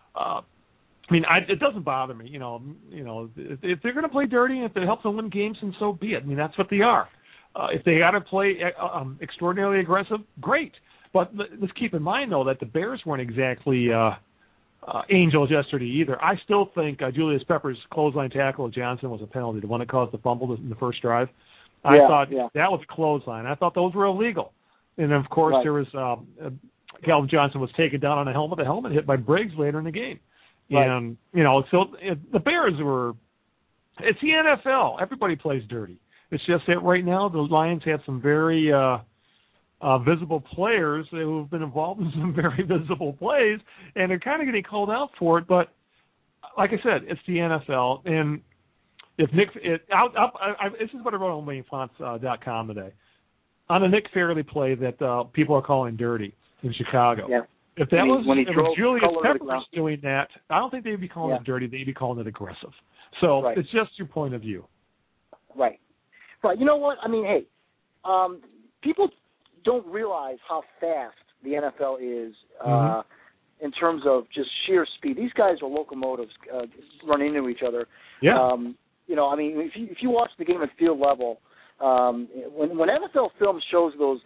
It doesn't bother me. If they're going to play dirty and if it helps them win games, then so be it. That's what they are. If they got to play extraordinarily aggressive, great. But let's keep in mind, though, that the Bears weren't exactly angels yesterday either. I still think Julius Pepper's clothesline tackle of Johnson was a penalty, the one that caused the fumble in the first drive. I thought that was a clothesline. I thought those were illegal. And, of course, there was Calvin Johnson was taken down on a helmet. The helmet hit by Briggs later in the game. Right. And, so the Bears were – it's the NFL. Everybody plays dirty. It's just that right now the Lions have some very visible players who have been involved in some very visible plays, and they're kind of getting called out for it. But like I said, it's the NFL. And if Nick – this is what I wrote on WayneFonts.com today. On the Nick Fairley play that people are calling dirty in Chicago. Yeah. If that was Julius Peppers doing that, I don't think they'd be calling it dirty. They'd be calling it aggressive. So it's just your point of view. Right. You know what? Hey, people don't realize how fast the NFL is in terms of just sheer speed. These guys are locomotives running into each other. Yeah. If you watch the game at field level, when NFL Films shows those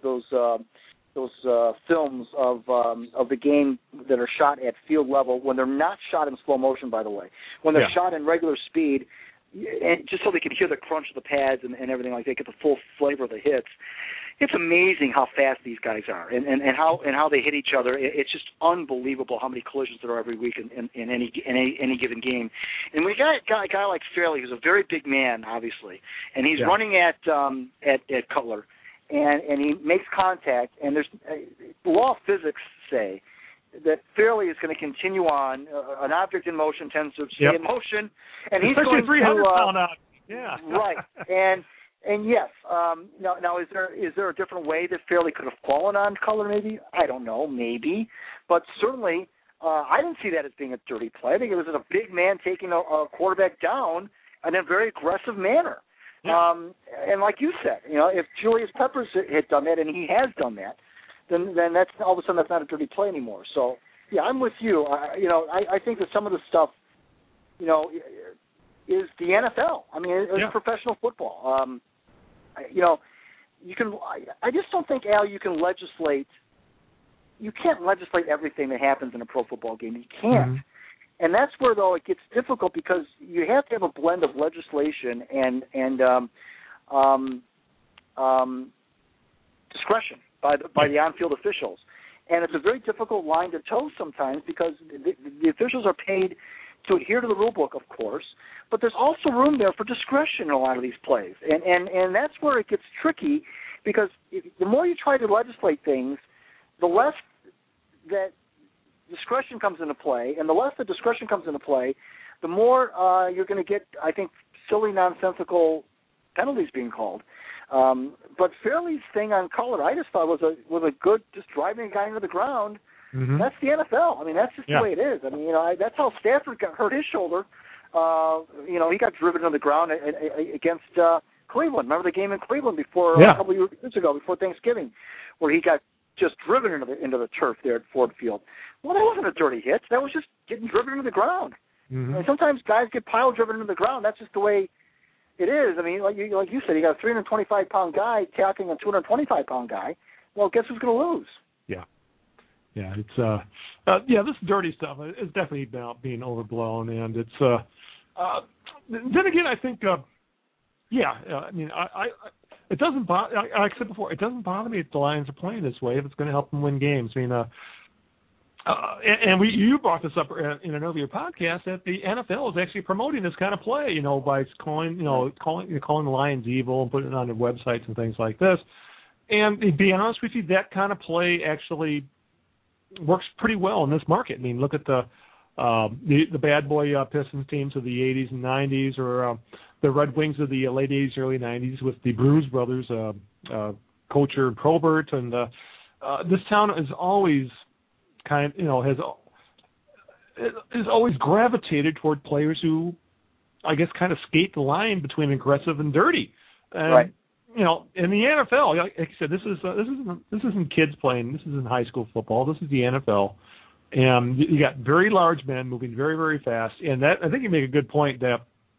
films of the game that are shot at field level, when they're not shot in slow motion, by the way, when they're shot in regular speed, and just so they can hear the crunch of the pads and everything like that, get the full flavor of the hits. It's amazing how fast these guys are and how they hit each other. It's just unbelievable how many collisions there are every week in any given game. And we got a guy like Fairley, who's a very big man, obviously, and he's running at Cutler. And he makes contact, and there's the law of physics say that Fairley is going to continue on. An object in motion tends to stay in motion, and he's especially going 300 pound out. Yeah, right. And yes, now is there a different way that Fairley could have fallen on Cutler? Maybe, I don't know, maybe, but certainly I didn't see that as being a dirty play. I think it was a big man taking a quarterback down in a very aggressive manner. Yeah. And like you said, if Julius Peppers had done that, and he has done that, then that's all of a sudden that's not a dirty play anymore. So yeah, I'm with you. I think that some of the stuff, is the NFL. It's professional football. You can. I just don't think, Al, you can legislate. You can't legislate everything that happens in a pro football game. You can't. Mm-hmm. And that's where, though, it gets difficult because you have to have a blend of legislation and discretion by the on-field officials. And it's a very difficult line to toe sometimes because the officials are paid to adhere to the rule book, of course, but there's also room there for discretion in a lot of these plays. And that's where it gets tricky because the more you try to legislate things, the less that discretion comes into play, and the less the discretion comes into play, the more you're going to get, I think, silly, nonsensical penalties being called. But Fairley's thing on Cutler, I just thought was a good, just driving a guy into the ground. Mm-hmm. That's the NFL. That's just the way it is. That's how Stafford got hurt his shoulder. He got driven into the ground against Cleveland. Remember the game in Cleveland before a couple of years ago, before Thanksgiving, where he got just driven into the turf there at Ford Field. Well, that wasn't a dirty hit. That was just getting driven into the ground. Mm-hmm. And sometimes guys get pile driven into the ground. That's just the way it is. Like you said, you got a 325-pound guy tackling a 225-pound guy. Well, guess who's going to lose? Yeah. It's this dirty stuff is definitely being overblown, and it's Then again, I think, I mean, it doesn't bother. Like I said before, it doesn't bother me if the Lions are playing this way if it's going to help them win games. I mean, you brought this up in an earlier podcast that the NFL is actually promoting this kind of play, you know, by calling the Lions evil and putting it on their websites and things like this. And to be honest with you, that kind of play actually works pretty well in this market. I mean, look at the bad boy Pistons teams of the 80s and 90s, or the Red Wings of the late 80s, early 90s with the Bruce brothers, Kocher and Probert. And this town is always has always gravitated toward players who, I guess, kind of skate the line between aggressive and dirty. And, right. You know, in the NFL, like I said, this isn't kids playing. This isn't high school football. This is the NFL, and you got very large men moving very, very fast. And that, I think you make a good point that,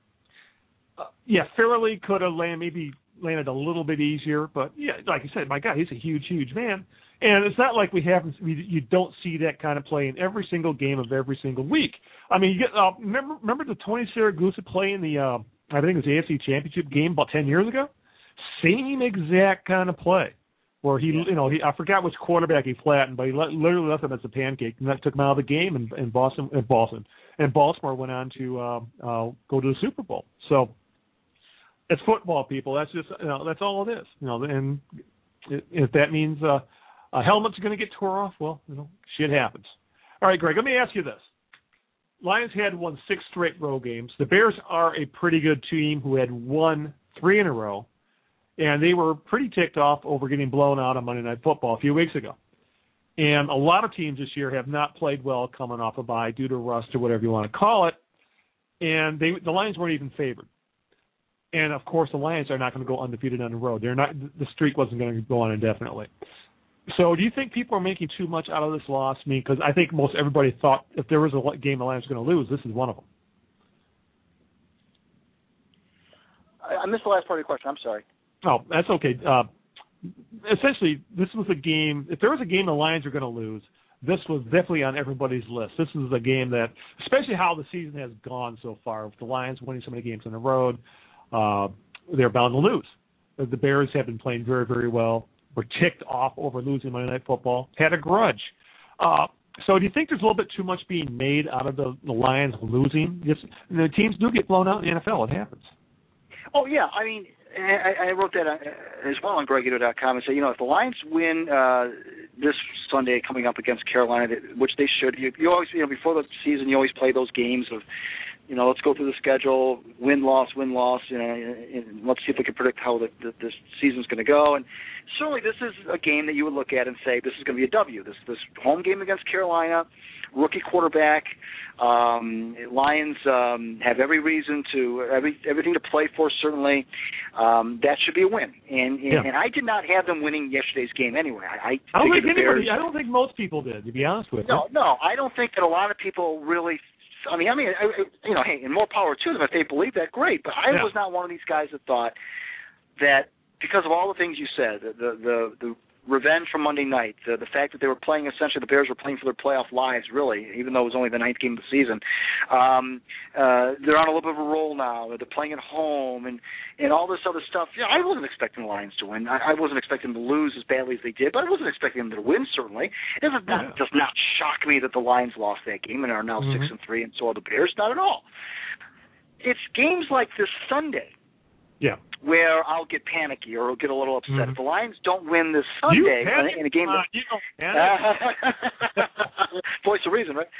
Fairley could have landed a little bit easier, but like you said, my God, he's a huge, huge man. And it's not like you don't see that kind of play in every single game of every single week. I mean, you get remember the Tony Siragusa play in the I think it was the AFC Championship game about 10 years ago. Same exact kind of play where I forgot which quarterback he flattened, but he literally left him as a pancake, and that took him out of the game. And Baltimore went on to go to the Super Bowl. So it's football, people. That's just that's all it is. And if that means a helmet's going to get tore off, well, shit happens. All right, Greg, let me ask you this. Lions had won 6 straight road games. The Bears are a pretty good team who had won 3 in a row, and they were pretty ticked off over getting blown out on Monday Night Football a few weeks ago. And a lot of teams this year have not played well coming off a bye due to rust or whatever you want to call it, and the Lions weren't even favored. And, of course, the Lions are not going to go undefeated on the road. The streak wasn't going to go on indefinitely. So do you think people are making too much out of this loss? I mean, because I think most everybody thought if there was a game the Lions were going to lose, this is one of them. I missed the last part of your question. I'm sorry. Oh, that's okay. Essentially, this was a game. If there was a game the Lions were going to lose, this was definitely on everybody's list. This is a game that, especially how the season has gone so far, with the Lions winning so many games on the road, they're bound to lose. The Bears have been playing very, very well. Were ticked off over losing Monday Night Football, had a grudge. So do you think there's a little bit too much being made out of the Lions losing? The teams do get blown out in the NFL. It happens. Oh, yeah. I mean, I wrote that as well on GregGito.com and said, if the Lions win this Sunday coming up against Carolina, which they should, you always, before the season, you always play those games of, let's go through the schedule, win-loss, and let's see if we can predict how this season's going to go. And certainly this is a game that you would look at and say, this is going to be a W. This home game against Carolina, rookie quarterback. Lions have every reason everything to play for, certainly. That should be a win. And I did not have them winning yesterday's game anyway. I don't think most people did, to be honest with you. No, I don't think that a lot of people really – hey, and more power to them. If they believe that, great. But I was not one of these guys that thought that because of all the things you said, the revenge from Monday night, the fact that they were playing, essentially the Bears were playing for their playoff lives, really, even though it was only the 9th game of the season. They're on a little bit of a roll now. They're playing at home and all this other stuff. I wasn't expecting the Lions to win. I wasn't expecting them to lose as badly as they did, but I wasn't expecting them to win, certainly. It does not shock me that the Lions lost that game and are now 6-3, and so are the Bears. Not at all. It's games like this Sunday where I'll get panicky or I'll get a little upset. If the Lions don't win this Sunday in a game voice of reason, right?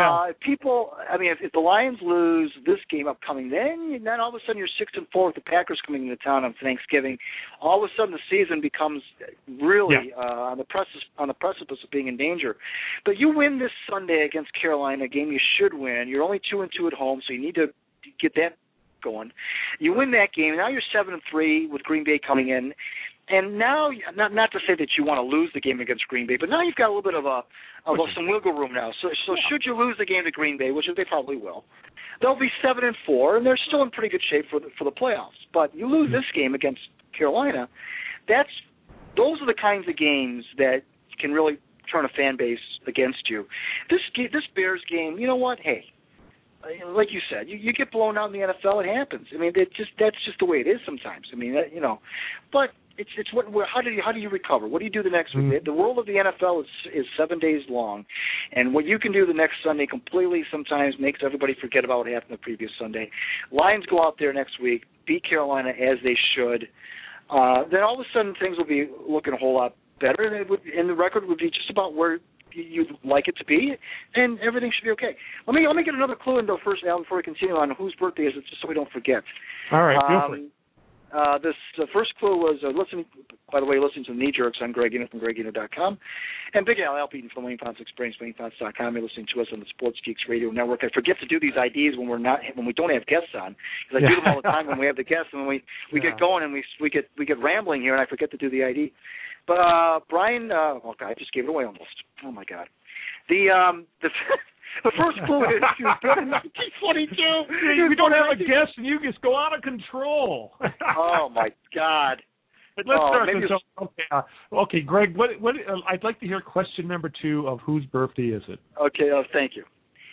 If the Lions lose this game upcoming, then all of a sudden you're 6-4 with the Packers coming into town on Thanksgiving. All of a sudden the season becomes really on the precipice of being in danger. But you win this Sunday against Carolina, a game you should win. You're only 2-2 at home, so you need to get that going. You win that game. Now you're 7-3 with Green Bay coming in, and now not to say that you want to lose the game against Green Bay, but now you've got a little bit of some wiggle room now. So should you lose the game to Green Bay, which they probably will, they'll be 7-4, and they're still in pretty good shape for the playoffs. But you lose this game against Carolina, those are the kinds of games that can really turn a fan base against you. This Bears game, you know what? Hey. like you said, you get blown out in the NFL. It happens. I mean, that's just the way it is sometimes. I mean, but it's how do you recover? What do you do the next week? The world of the NFL is 7 days long, and what you can do the next Sunday completely sometimes makes everybody forget about what happened the previous Sunday. Lions go out there next week, beat Carolina as they should. Then all of a sudden things will be looking a whole lot better, and the record would be just about where you'd like it to be, and everything should be okay. Let me get another clue in though first, Al, before we continue on whose birthday is it, just so we don't forget. All right, feel free. The first clue was listening to Knee Jerks on Greg Eno from GregEno.com, and Big Al Beaton from Wayne Fonts Experience, WayneFonts.com. You're listening to us on the Sports Geeks Radio Network. I forget to do these IDs when we don't have guests on, because I do them all the time when we have the guests, and when we get going and we get rambling here, and I forget to do the ID. But Brian, okay, I just gave it away almost. Oh my God, the first clue is he was born in 1922. We don't have a guest, and you just go out of control. Oh my God. But let's start this. Okay, Greg. What? I'd like to hear question number 2 of whose birthday is it? Okay, thank you.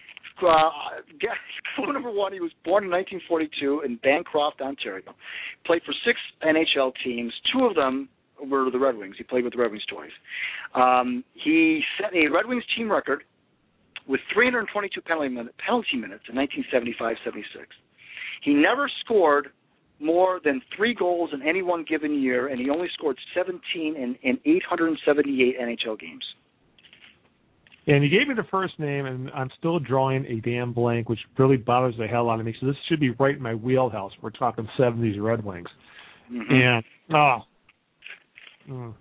Clue number 1, he was born in 1942 in Bancroft, Ontario. Played for 6 NHL teams. 2 of them were the Red Wings. He played with the Red Wings twice. He set a Red Wings team record with 322 penalty minutes in 1975-76. He never scored more than 3 goals in any one given year, and he only scored 17 in 878 NHL games. And he gave me the first name, and I'm still drawing a damn blank, which really bothers the hell out of me. So this should be right in my wheelhouse. We're talking 70s Red Wings. Mm-hmm. And,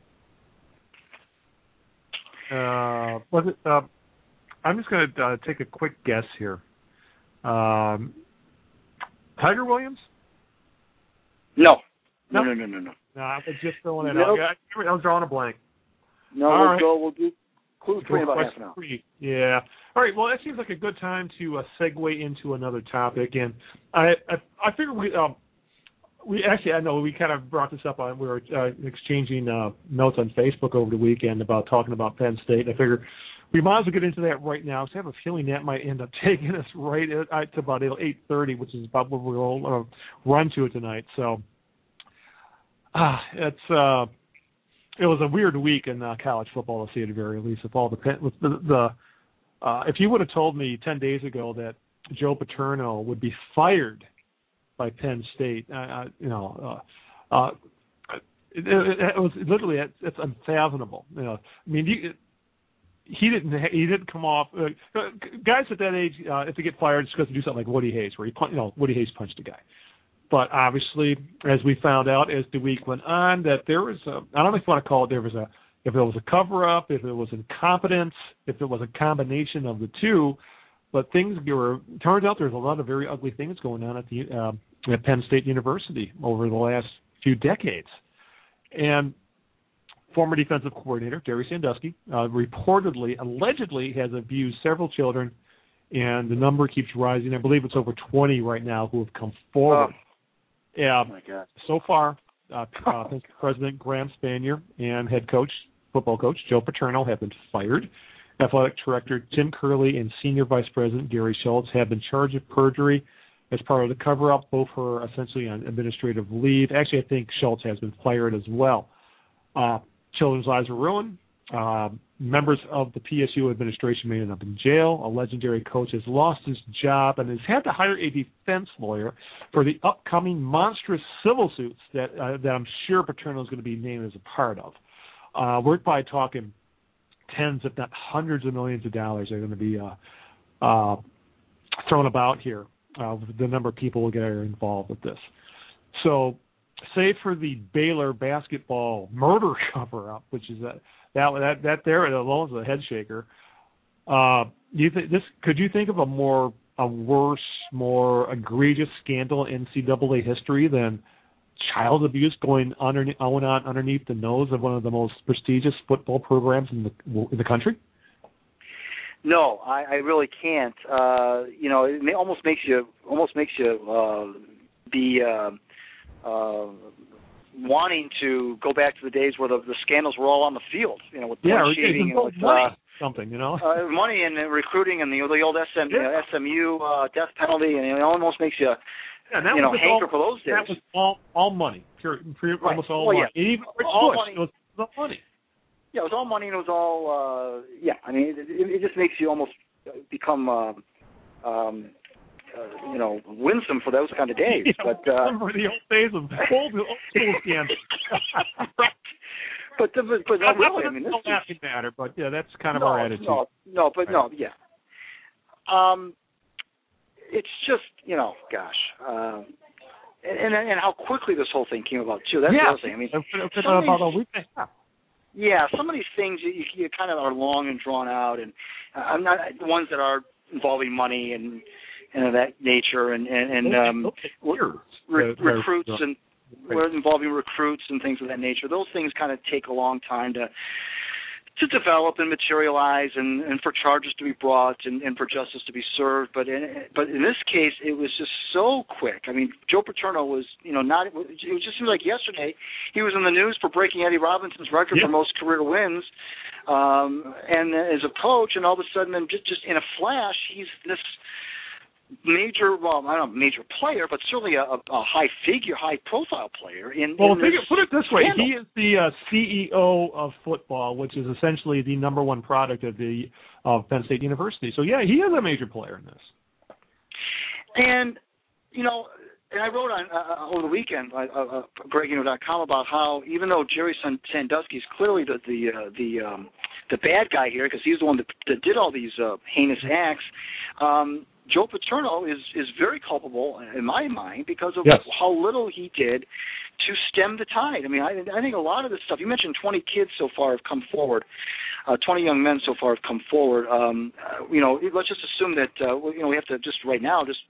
was it... I'm just going to take a quick guess here. Tiger Williams? No. No. No, I was just throwing it out. I was drawing a blank. No, we'll do clue 3 in about half an hour. Yeah. All right, well, that seems like a good time to segue into another topic. And I figured we actually, I know we kind of brought this up. We were exchanging notes on Facebook over the weekend about talking about Penn State. I figured we might as well get into that right now, because I have a feeling that might end up taking us right to about 8:30, which is about what we'll run to tonight. So it was a weird week in college football, to say the very least. With all if you would have told me 10 days ago that Joe Paterno would be fired by Penn State, it was literally, it's unfathomable. I mean, he didn't come off. Guys at that age, if they get fired, it's because they do something like Woody Hayes, where Woody Hayes punched a guy. But obviously, as we found out as the week went on, that there was I don't know if you want to call it, if it was a cover-up, if it was incompetence, if it was a combination of the two. But turns out there's a lot of very ugly things going on at Penn State University over the last few decades. And former defensive coordinator Jerry Sandusky allegedly has abused several children, and the number keeps rising. I believe it's over 20 right now who have come forward. Oh my God. So far, President Graham Spanier and head coach, football coach Joe Paterno have been fired. Athletic Director Tim Curley and Senior Vice President Gary Schultz have been charged with perjury as part of the cover-up. Both are essentially on administrative leave. Actually, I think Schultz has been fired as well. Children's lives were ruined. Members of the PSU administration may end up in jail. A legendary coach has lost his job and has had to hire a defense lawyer for the upcoming monstrous civil suits that I'm sure Paterno is going to be named as a part of. We're probably talking tens, if not hundreds of millions of dollars are going to be thrown about here. The number of people that are involved with this. So, save for the Baylor basketball murder cover-up, which is that there alone is a head shaker. Could you think of a worse, more egregious scandal in NCAA history than child abuse going on underneath the nose of one of the most prestigious football programs in the country? No, I really can't. It almost makes you be wanting to go back to the days where the scandals were all on the field. With point shaving and with something, you know. Money and recruiting and the old SMU death penalty, and it almost makes you, hanker for those days. That was all money, almost all money. Even all money. It was all money. Yeah, it was all money, and it was all, I mean, it just makes you almost become, winsome for those kind of days. Yeah, but remember the old days of old school scandals. Right. But not really. I mean, this doesn't matter. But yeah, that's kind of our attitude. It's just gosh, and how quickly this whole thing came about too. That's the other thing. I mean, about a week and a half. Yeah, some of these things you kind of are long and drawn out, and I'm not the ones that are involving money and of that nature, and recruits and involving recruits and things of that nature. Those things kind of take a long time to develop and materialize, and for charges to be brought and for justice to be served. But in this case, it was just so quick. I mean, Joe Paterno was, it just seemed like yesterday he was in the news for breaking Eddie Robinson's record for most career wins, and as a coach, and all of a sudden, just in a flash, he's this major, I don't know, major player, but certainly a high-profile player. Put it this way: he is the CEO of football, which is essentially the number one product of Penn State University. So yeah, he is a major player in this. And and I wrote on over the weekend GregGino.com about how even though Jerry Sandusky is clearly the bad guy here because he's the one that did all these heinous acts. Joe Paterno is very culpable in my mind because of how little he did to stem the tide. I mean, I think a lot of this stuff, you mentioned 20 kids so far have come forward, 20 young men so far have come forward. Let's just assume that, we have to just right now just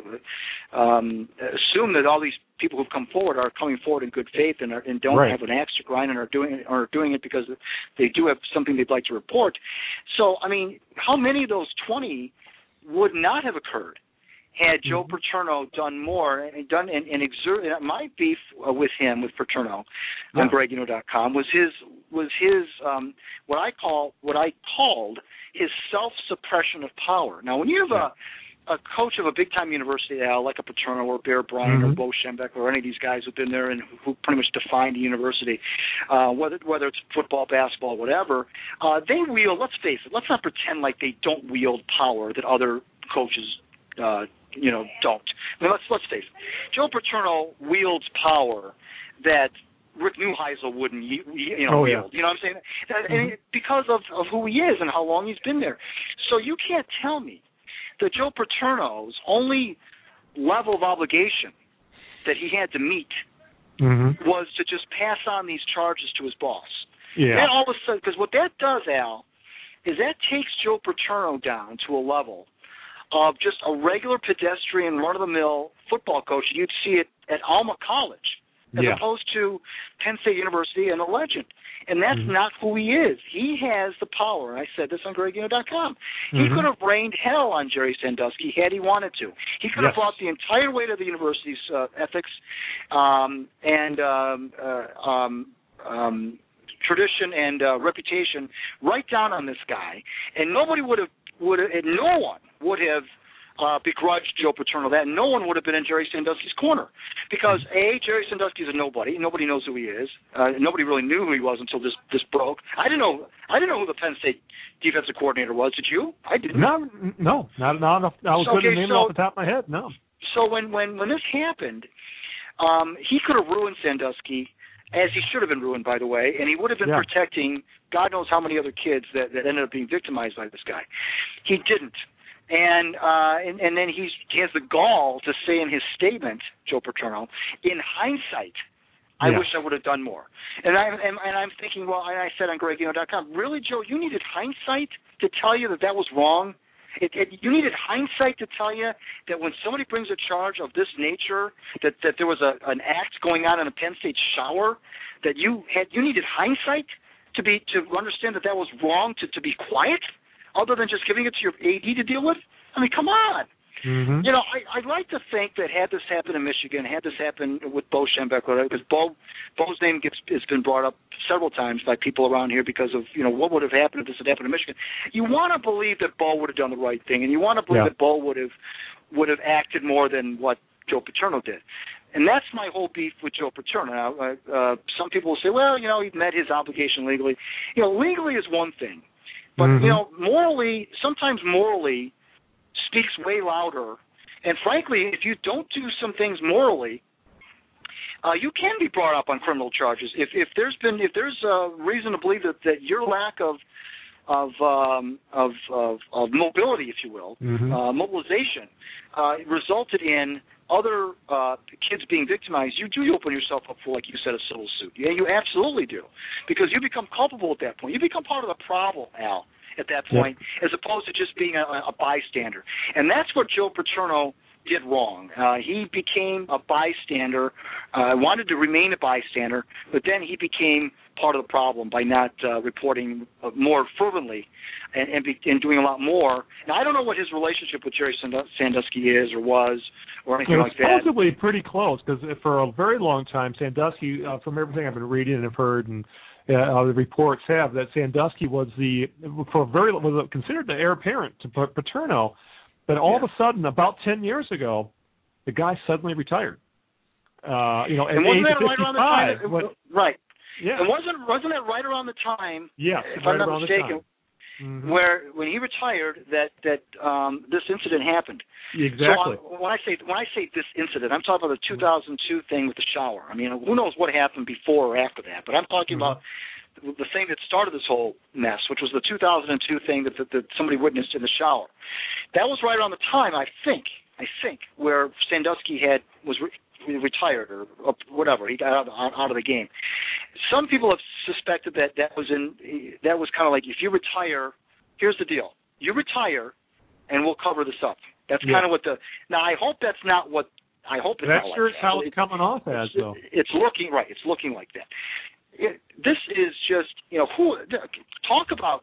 assume that all these people who've come forward are coming forward in good faith and don't have an axe to grind and are doing it because they do have something they'd like to report. So, I mean, how many of those 20 would not have occurred had Joe Paterno done more and exert. And my beef with Paterno on GregGino.com was his what I called his self-suppression of power. Now, when you have a coach of a big-time university, like a Paterno or Bear Bryant or Bo Schembechler or any of these guys who've been there and who pretty much defined the university, whether it's football, basketball, whatever, they wield, let's face it, let's not pretend like they don't wield power that other coaches, don't. I mean, let's face it. Joe Paterno wields power that Rick Neuheisel wouldn't, wield. You know what I'm saying? And because of who he is and how long he's been there. So you can't tell me that Joe Paterno's only level of obligation that he had to meet was to just pass on these charges to his boss. Yeah. And all of a sudden, because what that does, Al, is that takes Joe Paterno down to a level of just a regular pedestrian, run-of-the-mill football coach. You'd see it at Alma College as opposed to Penn State University and a legend. And that's not who he is. He has the power. I said this on GregGino.com. He could have rained hell on Jerry Sandusky had he wanted to. He could have brought the entire weight of the university's ethics and tradition and reputation right down on this guy. And no one would have begrudged Joe Paterno that. No one would have been in Jerry Sandusky's corner because, A, Jerry Sandusky is a nobody. Nobody knows who he is. Nobody really knew who he was until this broke. I didn't know who the Penn State defensive coordinator was. Did you? I didn't. No, not enough. I was couldn't name it off the top of my head. No. So when this happened, he could have ruined Sandusky, as he should have been ruined, by the way, and he would have been protecting God knows how many other kids that ended up being victimized by this guy. He didn't. And then he has the gall to say in his statement, Joe Paterno, in hindsight, I wish I would have done more. And I'm thinking, well, and I said on GregGino.com, really, Joe, you needed hindsight to tell you that was wrong? You needed hindsight to tell you that when somebody brings a charge of this nature, that there was an act going on in a Penn State shower, that you needed hindsight to understand that was wrong, to be quiet, other than just giving it to your AD to deal with? I mean, come on. Mm-hmm. You know, I'd like to think that had this happened in Michigan, had this happened with Bo Schembechler, because Bo's name has been brought up several times by people around here because of, you know, what would have happened if this had happened in Michigan. You want to believe that Bo would have done the right thing, and you want to believe that Bo would have acted more than what Joe Paterno did. And that's my whole beef with Joe Paterno. Now, some people will say, well, you know, he met his obligation legally. You know, legally is one thing. But, you know, morally, sometimes morally speaks way louder. And frankly, if you don't do some things morally, you can be brought up on criminal charges. If there's a reason to believe that your lack of mobility, if you will, mobilization, resulted in other kids being victimized, you do open yourself up for, like you said, a civil suit. Yeah, you absolutely do, because you become culpable at that point. You become part of the problem, Al, at that point, as opposed to just being a bystander. And that's what Joe Paterno did wrong. He became a bystander, wanted to remain a bystander, but then he became part of the problem by not reporting more fervently and doing a lot more. Now, I don't know what his relationship with Jerry Sandusky is or was or anything like that. It's supposedly pretty close, because for a very long time, Sandusky, from everything I've been reading and have heard, and the reports have, that Sandusky was considered the heir apparent to Paterno. But all of a sudden, about 10 years ago, the guy suddenly retired. You know, at and wasn't age that right around the time? Right. Yeah. And wasn't that right around the time? Yes, if right I'm not around mistaken, where when he retired, that this incident happened. Exactly. So when I say this incident, I'm talking about the 2002 thing with the shower. I mean, who knows what happened before or after that? But I'm talking about the thing that started this whole mess, which was the 2002 thing that somebody witnessed in the shower. That was right around the time, I think, where Sandusky was retired or whatever. He got out of the game. Some people have suspected that was kind of like, if you retire, here's the deal: you retire, and we'll cover this up. That's kind of what Now, I hope that's not what. I hope it's that's not sure like how it's coming off as, though. It's looking right. It's looking like that. This is just, you know, talk about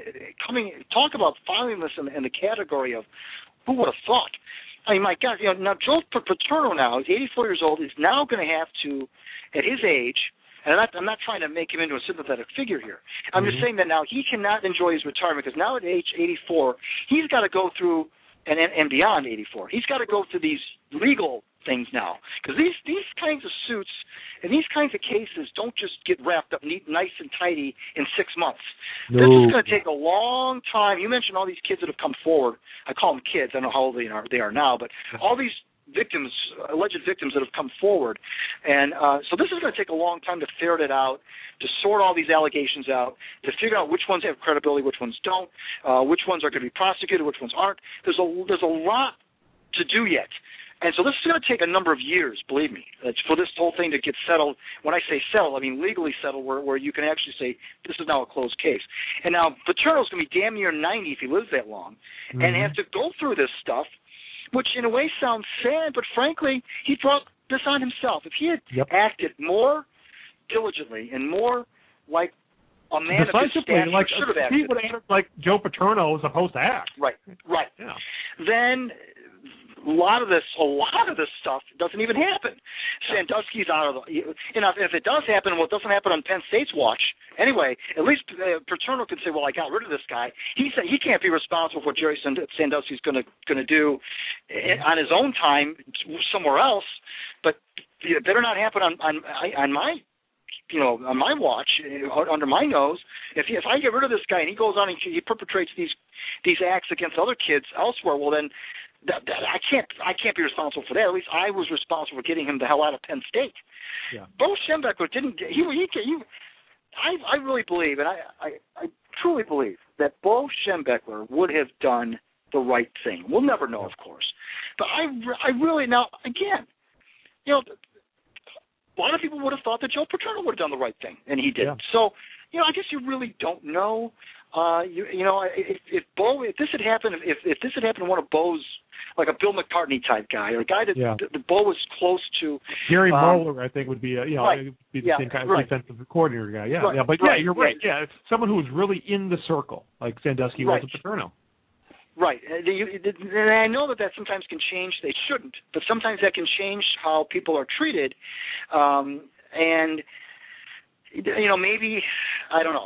filing this in the category of who would have thought. I mean, my God, you know, now Joe Paterno now is 84 years old. Is now going to have to, at his age, and I'm not trying to make him into a sympathetic figure here. I'm just saying that now he cannot enjoy his retirement, because now at age 84, he's got to go through, and beyond 84, he's got to go through these legal things now, because these kinds of suits and these kinds of cases don't just get wrapped up nice and tidy in 6 months. No. This is going to take a long time. You mentioned all these kids that have come forward. I call them kids. I don't know how old they are now, but all these victims, alleged victims that have come forward. And so this is going to take a long time to ferret it out, to sort all these allegations out, to figure out which ones have credibility, which ones don't, which ones are going to be prosecuted, which ones aren't. There's a lot to do yet. And so this is going to take a number of years, believe me, for this whole thing to get settled. When I say settled, I mean legally settled, where you can actually say this is now a closed case. And now Paterno's going to be damn near 90 if he lives that long, and have to go through this stuff, which in a way sounds sad, but frankly, he brought this on himself. If he had acted more diligently and more like a man of his stature, like should have acted. He would have acted like Joe Paterno was supposed to act. Right. Yeah. Then a lot of this stuff doesn't even happen. Sandusky's out of the. You know, if it does happen, well, it doesn't happen on Penn State's watch. Anyway, at least Paterno can say, "Well, I got rid of this guy." He said he can't be responsible for what Jerry Sandusky's going to do on his own time somewhere else. But it better not happen on my. You know, on my watch, under my nose. If I get rid of this guy and he goes on and he perpetrates these acts against other kids elsewhere, well then. I can't be responsible for that. At least I was responsible for getting him the hell out of Penn State. Yeah. Bo Schembechler didn't. I really believe, and I truly believe that Bo Schembechler would have done the right thing. We'll never know, of course, but I really now again, you know, a lot of people would have thought that Joe Paterno would have done the right thing, and he didn't. Yeah. So, you know, I guess you really don't know. You know, if this had happened to one of Bo's, like a Bill McCartney type guy, or a guy that Bo was close to. Gary Moeller, I think, would be the same kind of defensive coordinator guy. Yeah, right. But you're right. Yeah, it's someone who was really in the circle, like Sandusky was with Paterno. Right. And I know that sometimes can change. They shouldn't, but sometimes that can change how people are treated. And maybe I don't know.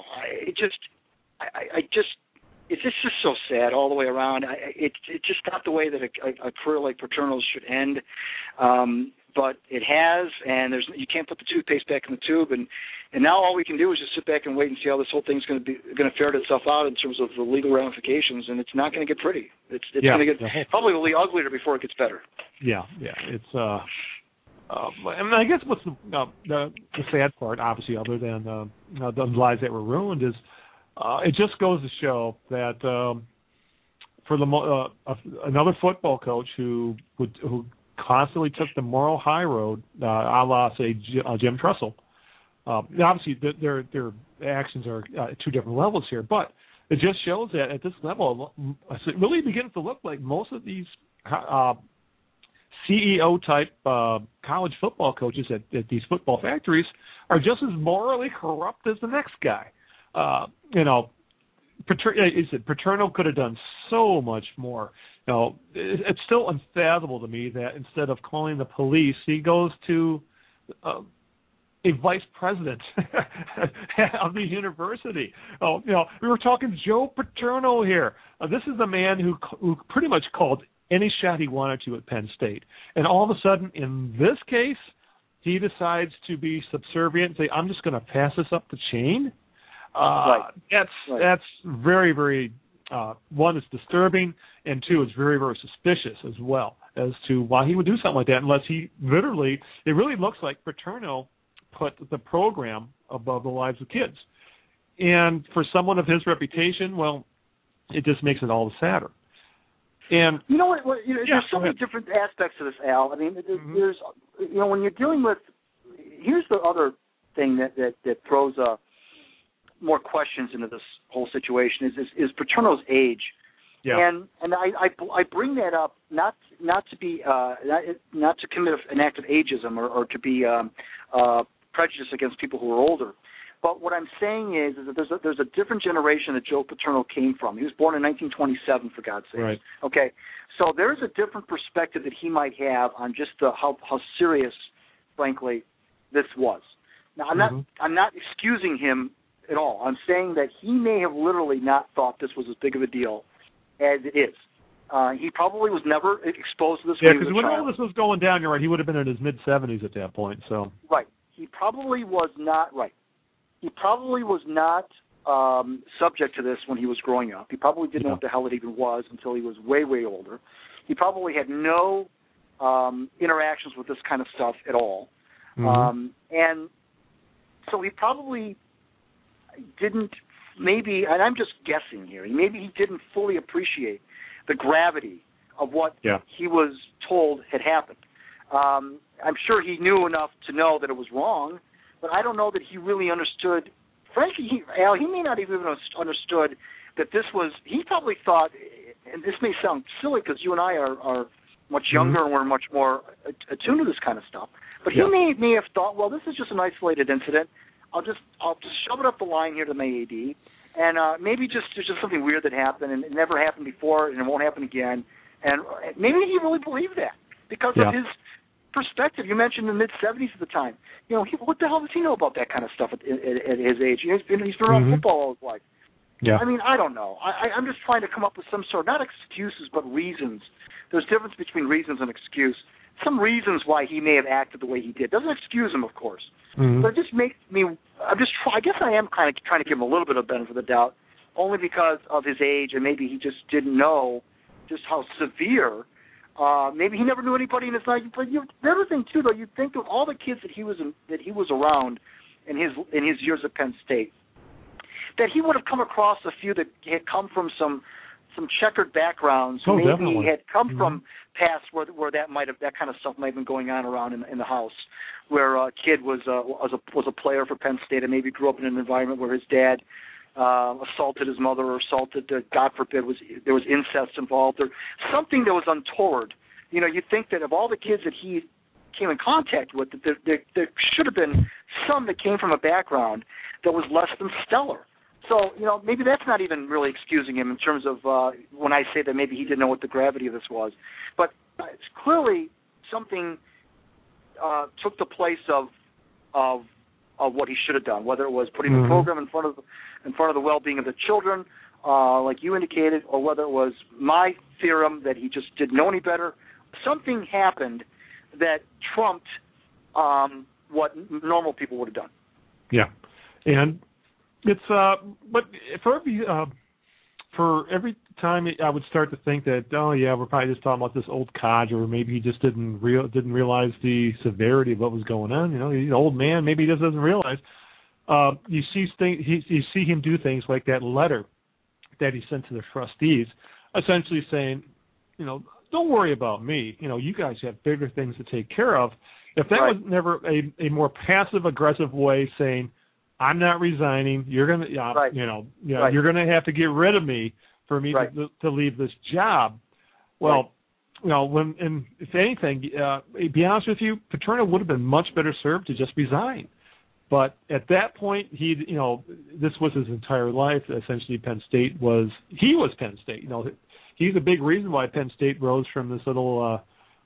It's just so sad all the way around. It's just not the way that a career like Paterno's should end. But it has, and you can't put the toothpaste back in the tube, and now all we can do is just sit back and wait and see how this whole thing's going to ferret itself out in terms of the legal ramifications, and it's not going to get pretty. It's going to get probably uglier before it gets better. Yeah. It's I guess what's the sad part, obviously, other than the lives that were ruined, is it just goes to show that for another football coach who constantly took the moral high road, a la, say, Jim Tressel. Obviously, their actions are at two different levels here, but it just shows that at this level, it really begins to look like most of these CEO-type college football coaches at these football factories are just as morally corrupt as the next guy. Paterno could have done so much more. It's still unfathomable to me that instead of calling the police, he goes to a vice president of the university. We were talking Joe Paterno here. This is the man who pretty much called any shot he wanted to at Penn State. And all of a sudden, in this case, he decides to be subservient and say, I'm just going to pass this up the chain. Right. That's very, very, one, it's disturbing, and two, it's very, very suspicious as well as to why he would do something like that unless he literally, it really looks like Paterno put the program above the lives of kids. And for someone of his reputation, well, it just makes it all the sadder. And you know what? There's so many different aspects to this, Al. I mean, there's when you're dealing with, here's the other thing that throws more questions into this whole situation is Paterno's age. Yeah. And I bring that up not to be not to commit an act of ageism or to be prejudiced against people who are older. But what I'm saying is that there's a different generation that Joe Paterno came from. He was born in 1927, for God's sake. Right. Okay, so there's a different perspective that he might have on just how serious, frankly, this was. Now, I'm not excusing him at all. I'm saying that he may have literally not thought this was as big of a deal as it is. He probably was never exposed to this. Yeah, because when all this was going down, you're right, he would have been in his mid-70s at that point. So right, he probably was not right. He probably was not subject to this when he was growing up. He probably didn't know what the hell it even was until he was way, way older. He probably had no interactions with this kind of stuff at all. And so he probably didn't maybe, and I'm just guessing here, maybe he didn't fully appreciate the gravity of what he was told had happened. I'm sure he knew enough to know that it was wrong, but I don't know that he really understood. Frankly, he may not even have understood that this was, he probably thought, and this may sound silly because you and I are much younger and we're much more attuned to this kind of stuff, but he may have thought, well, this is just an isolated incident. I'll just shove it up the line here to my AD, and maybe there's just something weird that happened, and it never happened before, and it won't happen again. And maybe he really believed that because of his perspective. You mentioned the mid-'70s at the time. What the hell does he know about that kind of stuff at his age? He's been around football all his life. Yeah. I mean, I don't know. I'm just trying to come up with some sort, not excuses, but reasons. There's a difference between reasons and excuse. Some reasons why he may have acted the way he did. Doesn't excuse him, of course. But it just makes me, I guess I am kind of trying to give him a little bit of benefit of the doubt, only because of his age, and maybe he just didn't know just how severe. Maybe he never knew anybody in his life. But the other thing too, though, you'd think of all the kids that he was around in his years at Penn State, that he would have come across a few that had come from some checkered backgrounds. Who maybe definitely had come from past where that kind of stuff might have been going on around in the house, where a kid was a player for Penn State and maybe grew up in an environment where his dad assaulted his mother or assaulted, God forbid, there was incest involved or something that was untoward. You'd think that of all the kids that he came in contact with, that there should have been some that came from a background that was less than stellar. So, maybe that's not even really excusing him in terms of when I say that maybe he didn't know what the gravity of this was. But it's clearly something took the place of what he should have done, whether it was putting the program in front of the well-being of the children, like you indicated, or whether it was my theorem that he just didn't know any better. Something happened that trumped what normal people would have done. Yeah, and it's but for every time I would start to think that, oh yeah, we're probably just talking about this old codger, or maybe he just didn't realize the severity of what was going on. He's an old man, maybe he just doesn't realize. You see him do things like that letter that he sent to the trustees, essentially saying, don't worry about me. You guys have bigger things to take care of. If that was never a more passive aggressive way saying, I'm not resigning. You're gonna, you're gonna have to get rid of me for me to leave this job. Well, if anything, to be honest with you, Paterno would have been much better served to just resign. But at that point, this was his entire life. Essentially, Penn State was Penn State. He's a big reason why Penn State rose from this little,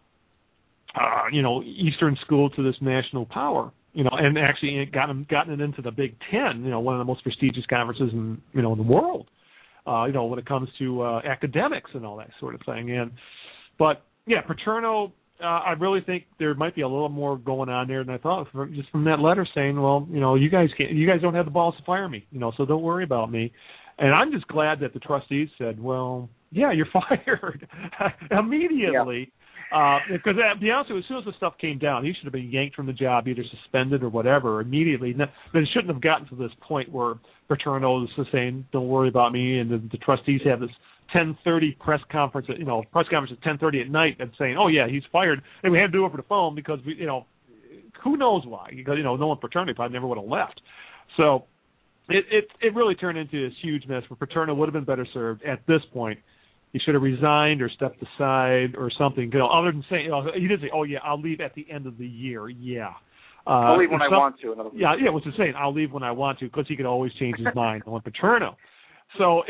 Eastern school to this national power. And actually gotten it into the Big Ten, one of the most prestigious conferences in the world, when it comes to academics and all that sort of thing. But Paterno, I really think there might be a little more going on there than I thought, just from that letter saying, well, you guys don't have the balls to fire me, so don't worry about me. And I'm just glad that the trustees said, well, yeah, you're fired immediately. Yeah. Because to be honest with you, as soon as the stuff came down, he should have been yanked from the job, either suspended or whatever, immediately. But it shouldn't have gotten to this point where Paterno is saying, "Don't worry about me," and the trustees have this 10:30 press conference at 10:30 at night and saying, "Oh yeah, he's fired," and we had to do it over the phone because who knows why? Because knowing Paterno probably never would have left. So it really turned into this huge mess where Paterno would have been better served at this point. He should have resigned or stepped aside or something. Other than saying, he did say, "Oh yeah, I'll leave at the end of the year." Yeah, I'll leave when I want to. Yeah, what's he saying? I'll leave when I want to, because he could always change his mind on Paterno. So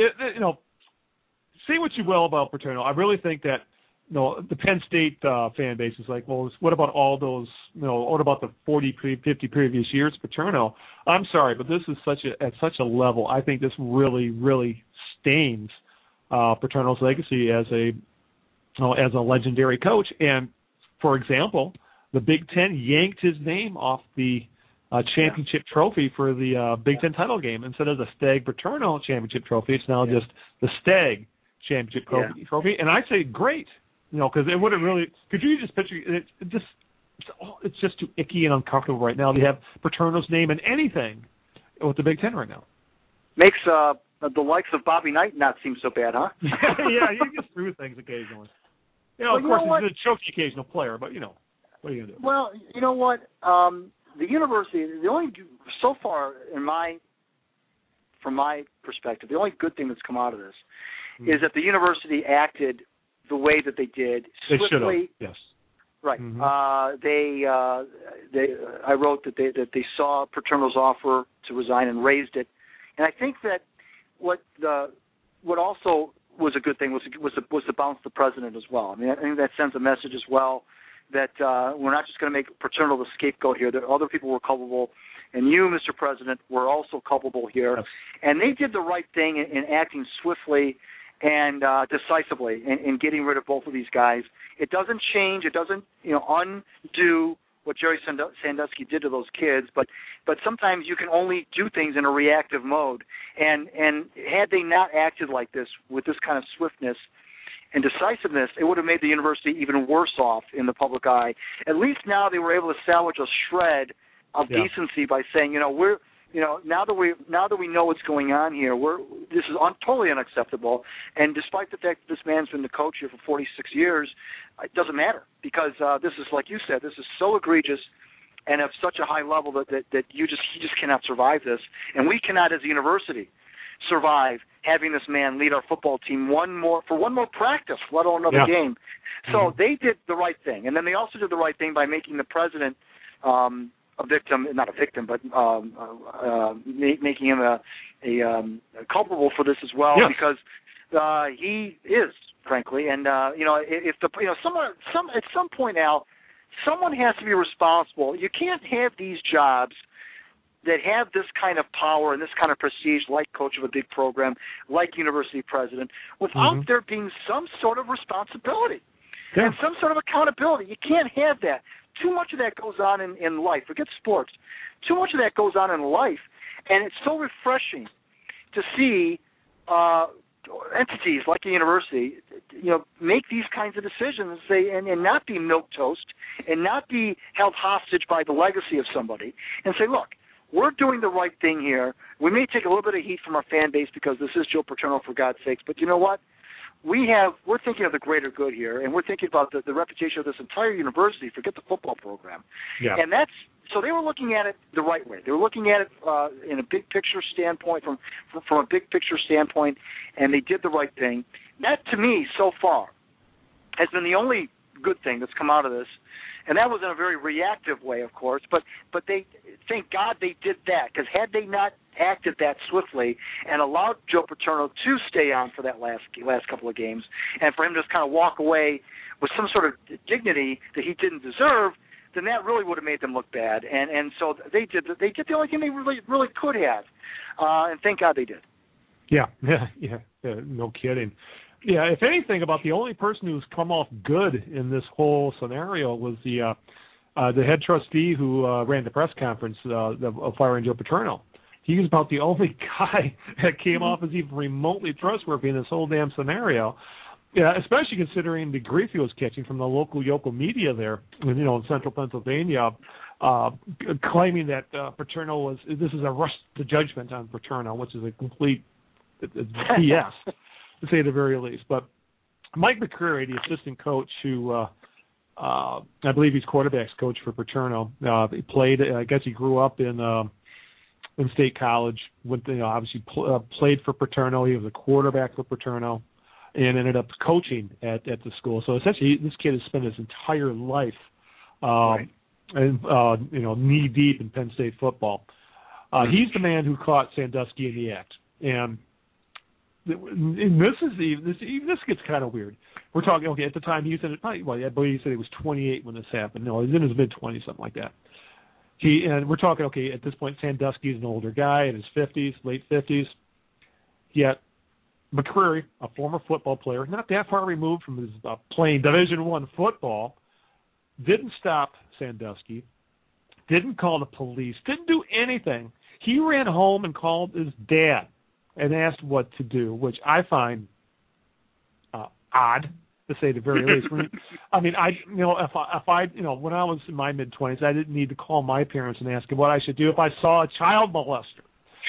say what you will about Paterno, I really think that the Penn State fan base is like, well, what about all those? What about the 40, 50 previous years, Paterno? I'm sorry, but this is at such a level. I think this really, really stains Paterno's legacy as a legendary coach. And for example, the Big Ten yanked his name off the championship trophy for the Big Ten title game. Instead of the Stagg Paterno championship trophy, it's now just the Stagg championship trophy. And I say great, because it would have really. Could you just picture it? It's just too icky and uncomfortable right now to have Paterno's name in anything with the Big Ten right now. Makes the likes of Bobby Knight not seem so bad, huh? Yeah, you get through things occasionally. Of course, he's a choke the occasional player, but what are you going to do? Well, you know what? The university, so far, from my perspective, the only good thing that's come out of this is that the university acted the way that they did swiftly. They should have, yes. Right. Mm-hmm. I wrote that they saw Paterno's offer to resign and raised it, and I think that what also was a good thing was to bounce the president as well. I mean, I think that sends a message as well that we're not just going to make Paterno the scapegoat here. That other people were culpable, and you, Mr. President, were also culpable here. Yes. And they did the right thing in acting swiftly and decisively in getting rid of both of these guys. It doesn't change. It doesn't undo what Jerry Sandusky did to those kids, but sometimes you can only do things in a reactive mode. And had they not acted like this, with this kind of swiftness and decisiveness, it would have made the university even worse off in the public eye. At least now they were able to salvage a shred of decency by saying, we're now that we know what's going on here, this is totally unacceptable. And despite the fact that this man's been the coach here for 46 years, it doesn't matter, because this is, like you said, this is so egregious and of such a high level that he just cannot survive this, and we cannot, as a university, survive having this man lead our football team one more practice, let alone another game. So they did the right thing, and then they also did the right thing by making the president a victim, not a victim, but making him culpable for this as well, yes. because he is, frankly, and if someone at some point, Al, someone has to be responsible. You can't have these jobs that have this kind of power and this kind of prestige, like coach of a big program, like university president, without there being some sort of responsibility and some sort of accountability. You can't have that. Too much of that goes on in life. Forget sports. Too much of that goes on in life, and it's so refreshing to see entities like a university, make these kinds of decisions, and not be milquetoast, and not be held hostage by the legacy of somebody, and say, look, we're doing the right thing here. We may take a little bit of heat from our fan base because this is Joe Paterno, for God's sakes, but you know what? We're thinking of the greater good here, and we're thinking about the reputation of this entire university. Forget the football program. Yeah. And so they were looking at it the right way. They were looking at it in a big picture standpoint, from a big picture standpoint, and they did the right thing. That, to me, so far, has been the only good thing that's come out of this. And that was in a very reactive way, of course, but they, thank God they did that, because had they not acted that swiftly and allowed Joe Paterno to stay on for that last couple of games, and for him to just kind of walk away with some sort of dignity that he didn't deserve, then that really would have made them look bad. And so they did the only thing they really could have, and thank God they did. Yeah, no kidding. Yeah, if anything, about the only person who's come off good in this whole scenario was the head trustee who ran the press conference of firing Joe Paterno. He was about the only guy that came off as even remotely trustworthy in this whole damn scenario. Yeah, especially considering the grief he was catching from the local Yokel media there, in central Pennsylvania, claiming that Paterno this is a rush to judgment on Paterno, which is a complete BS. To say the very least. But Mike McCreary, the assistant coach who I believe he's quarterbacks coach for Paterno, he played, I guess he grew up in State College, obviously played for Paterno. He was a quarterback for Paterno and ended up coaching at the school. So essentially this kid has spent his entire life knee deep in Penn State football. He's the man who caught Sandusky in the act. And this gets kind of weird. We're talking, at the time he was I believe he said he was 28 when this happened. No, he was in his mid-20s, something like that. And we're talking, at this point, Sandusky is an older guy in his 50s, late 50s. Yet McCreary, a former football player, not that far removed from his playing Division I football, didn't stop Sandusky, didn't call the police, didn't do anything. He ran home and called his dad and asked what to do, which I find odd, to say the very least. I mean, if I when I was in my mid-20s, I didn't need to call my parents and ask them what I should do if I saw a child molester.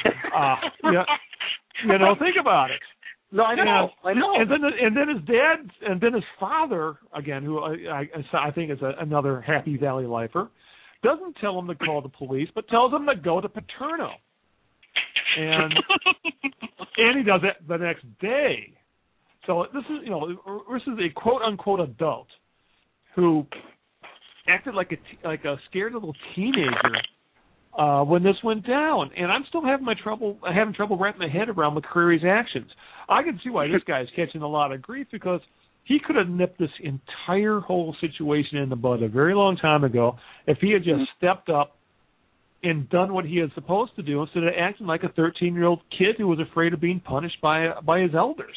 Think about it. No, I know. And then his dad, and then his father, again, who I think is another Happy Valley lifer, doesn't tell him to call the police, but tells him to go to Paterno. And he does it the next day. So this is a quote unquote adult who acted like a scared little teenager when this went down. And I'm still having trouble wrapping my head around McCreary's actions. I can see why this guy is catching a lot of grief, because he could have nipped this entire whole situation in the bud a very long time ago if he had just stepped up and done what he is supposed to do, instead of acting like a 13-year-old kid who was afraid of being punished by his elders.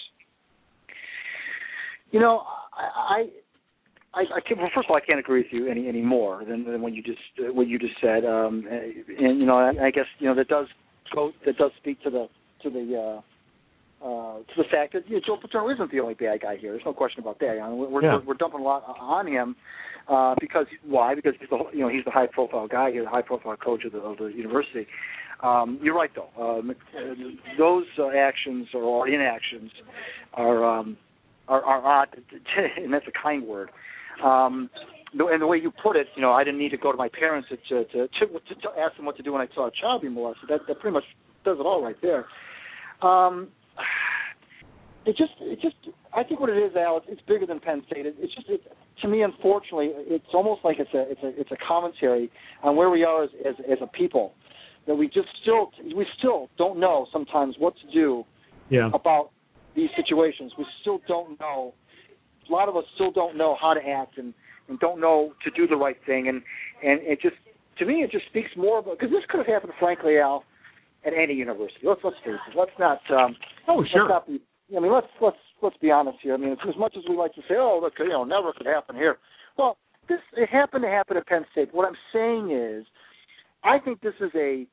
I can't, well, first of all, I can't agree with you any more than what you just said. I guess that does speak to the fact that Joe Paterno isn't the only bad guy here. There's no question about that. We're dumping a lot on him because why? Because he's the high profile guy here, the high profile coach of the university. You're right though. Those actions or inactions are odd, and that's a kind word. And the way you put it, I didn't need to go to my parents to ask them what to do when I saw a child be molested. That pretty much does it all right there. It just I think what it is, Al, it's bigger than Penn State. To me, unfortunately, it's almost like it's a commentary on where we are as a people. that we still don't know sometimes what to do about these situations. We still don't know. A lot of us still don't know how to act and don't know to do the right thing. And it just, to me, it just speaks more about, because this could have happened, frankly, Al, at any university. Let's face it. Let's not. Let's not be, I mean, let's be honest here. I mean, as much as we like to say, oh, look, never could happen here. Well, it happened to happen at Penn State. What I'm saying is, I think this is a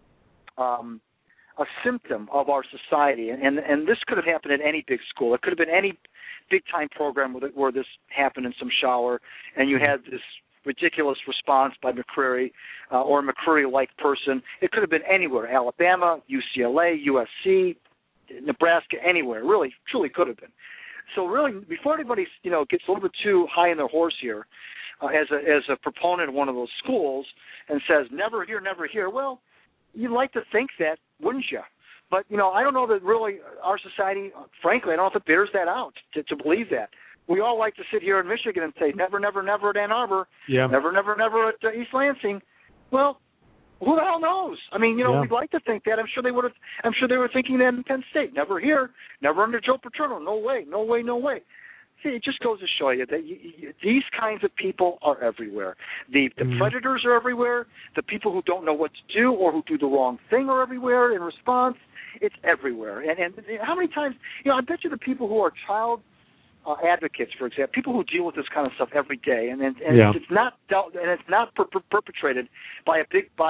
symptom of our society, and this could have happened at any big school. It could have been any big-time program where this happened in some shower, and you had this ridiculous response by McCreary or a McCreary-like person. It could have been anywhere, Alabama, UCLA, USC, Nebraska, anywhere. Really, truly could have been. So really, before anybody gets a little bit too high in their horse here, as a proponent of one of those schools and says, never here, well, you'd like to think that, wouldn't you? But, I don't know that really our society, frankly, I don't know if it bears that out to believe that. We all like to sit here in Michigan and say, never at Ann Arbor, never at East Lansing. Well, who the hell knows? I mean, we'd like to think that. I'm sure they were thinking that in Penn State. Never here, never under Joe Paterno. No way. See, it just goes to show you that these kinds of people are everywhere. The predators are everywhere. The people who don't know what to do or who do the wrong thing are everywhere in response. It's everywhere. And how many times, I bet you the people who are child advocates, for example, people who deal with this kind of stuff every day, and it's not dealt, and it's not perpetrated by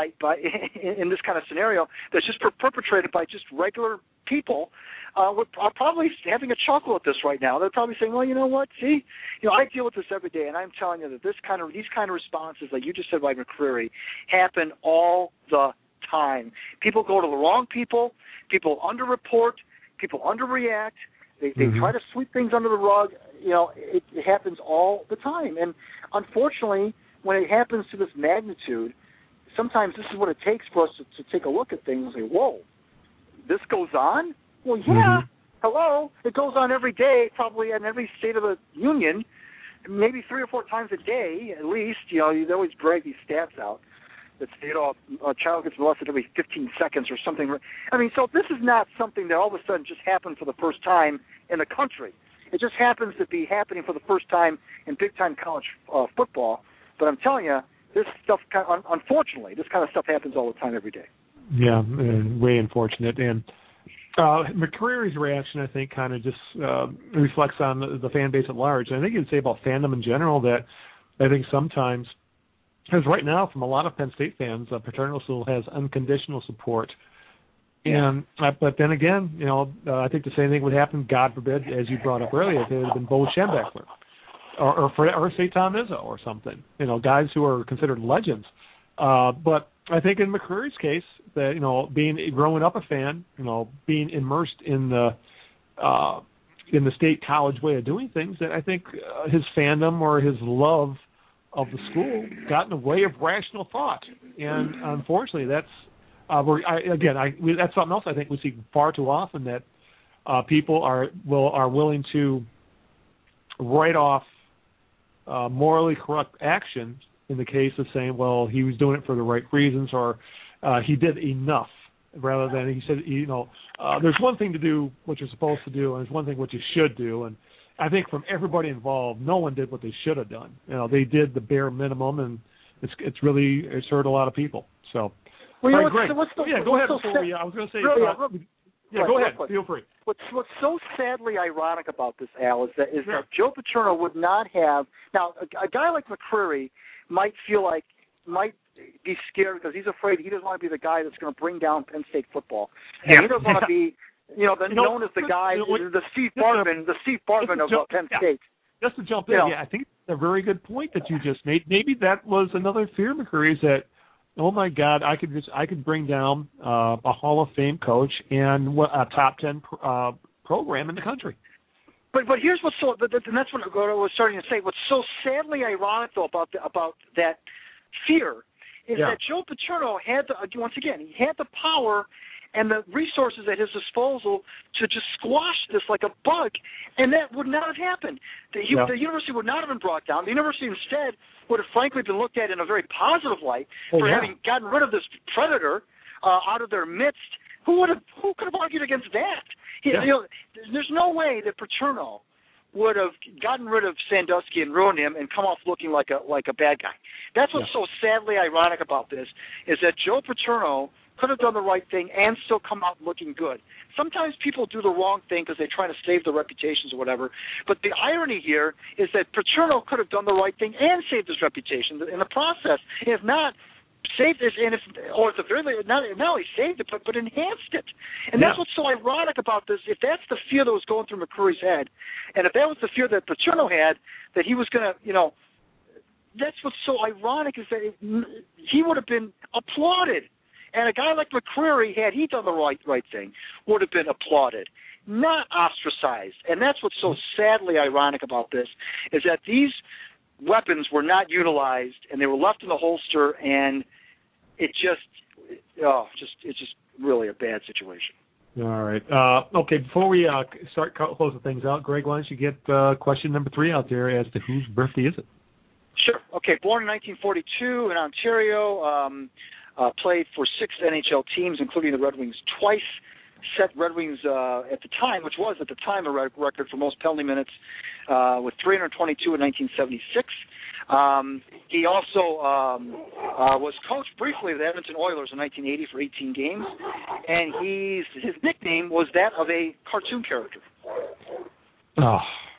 in this kind of scenario. That's just perpetrated by just regular people. Are probably having a chuckle at this right now. They're probably saying, "Well, you know what? See, I deal with this every day, and I'm telling you that these kind of responses, like you just said by McCreary, happen all the time. People go to the wrong people. People underreport. People underreact. They try to sweep things under the rug. It happens all the time. And unfortunately, when it happens to this magnitude, sometimes this is what it takes for us to take a look at things and say, whoa, this goes on? Well, yeah, hello. It goes on every day, probably in every state of the union, maybe 3 or 4 times a day at least. They always drag these stats out. That a child gets molested every 15 seconds or something. I mean, so this is not something that all of a sudden just happened for the first time in the country. It just happens to be happening for the first time in big-time college football. But I'm telling you, this stuff, unfortunately, this kind of stuff happens all the time every day. Yeah, way unfortunate. And McCreary's reaction, I think, kind of just reflects on the fan base at large. And I think you can say about fandom in general that I think sometimes, because right now, from a lot of Penn State fans, Paterno still has unconditional support. And but then again, I think the same thing would happen, God forbid, as you brought up earlier, if it had been Bo Schembechler or say Tom Izzo or something. Guys who are considered legends. But I think in McCreary's case, that growing up a fan, being immersed in the state college way of doing things, that I think his fandom or his love of the school got in the way of rational thought, and unfortunately, that's that's something else I think we see far too often, that people are willing to write off morally corrupt action in the case of saying, well, he was doing it for the right reasons, or he did enough, rather than he said, there's one thing to do what you're supposed to do, and there's one thing what you should do, and I think from everybody involved, no one did what they should have done. They did the bare minimum, and it's hurt a lot of people. So, well, go ahead. I was going to say, go ahead. Feel free. What's so sadly ironic about this, Al, is that Joe Paterno would not have. Now, a guy like McCreary might be scared because he's afraid he doesn't want to be the guy that's going to bring down Penn State football. And he doesn't want to be. Known as the guy, the Steve Bartman of Penn State. Just to jump in, I think it's a very good point that you just made. Maybe that was another fear of McCreary's, that, oh my God, I could bring down a Hall of Fame coach and a top 10 program in the country. But here's what's so, and that's what I was starting to say. What's so sadly ironic though about that fear is that Joe Paterno had he had the power and the resources at his disposal to just squash this like a bug, and that would not have happened. The university would not have been brought down. The university instead would have frankly been looked at in a very positive light for having gotten rid of this predator, out of their midst. Who could have argued against that? There's no way that Paterno would have gotten rid of Sandusky and ruined him and come off looking like a bad guy. That's what's so sadly ironic about this, is that Joe Paterno could have done the right thing and still come out looking good. Sometimes people do the wrong thing because they're trying to save their reputations or whatever. But the irony here is that Paterno could have done the right thing and saved his reputation in the process. If not, saved it, and at the very least, not only saved it, but enhanced it. And that's what's so ironic about this. If that's the fear that was going through McCreary's head, and if that was the fear that Paterno had, that he was going to, that's what's so ironic, is that he would have been applauded. And a guy like McCreary, had he done the right thing, would have been applauded, not ostracized. And that's what's so sadly ironic about this, is that these weapons were not utilized, and they were left in the holster, and it's just really a bad situation. All right. Okay, before we start closing things out, Greg, why don't you get question number 3 out there as to whose birthday is it? Sure. Okay, born in 1942 in Ontario, played for 6 NHL teams, including the Red Wings twice. Set Red Wings at the time, which was at the time a record for most penalty minutes, with 322 in 1976. He also was coached briefly of the Edmonton Oilers in 1980 for 18 games, and his nickname was that of a cartoon character. Oh,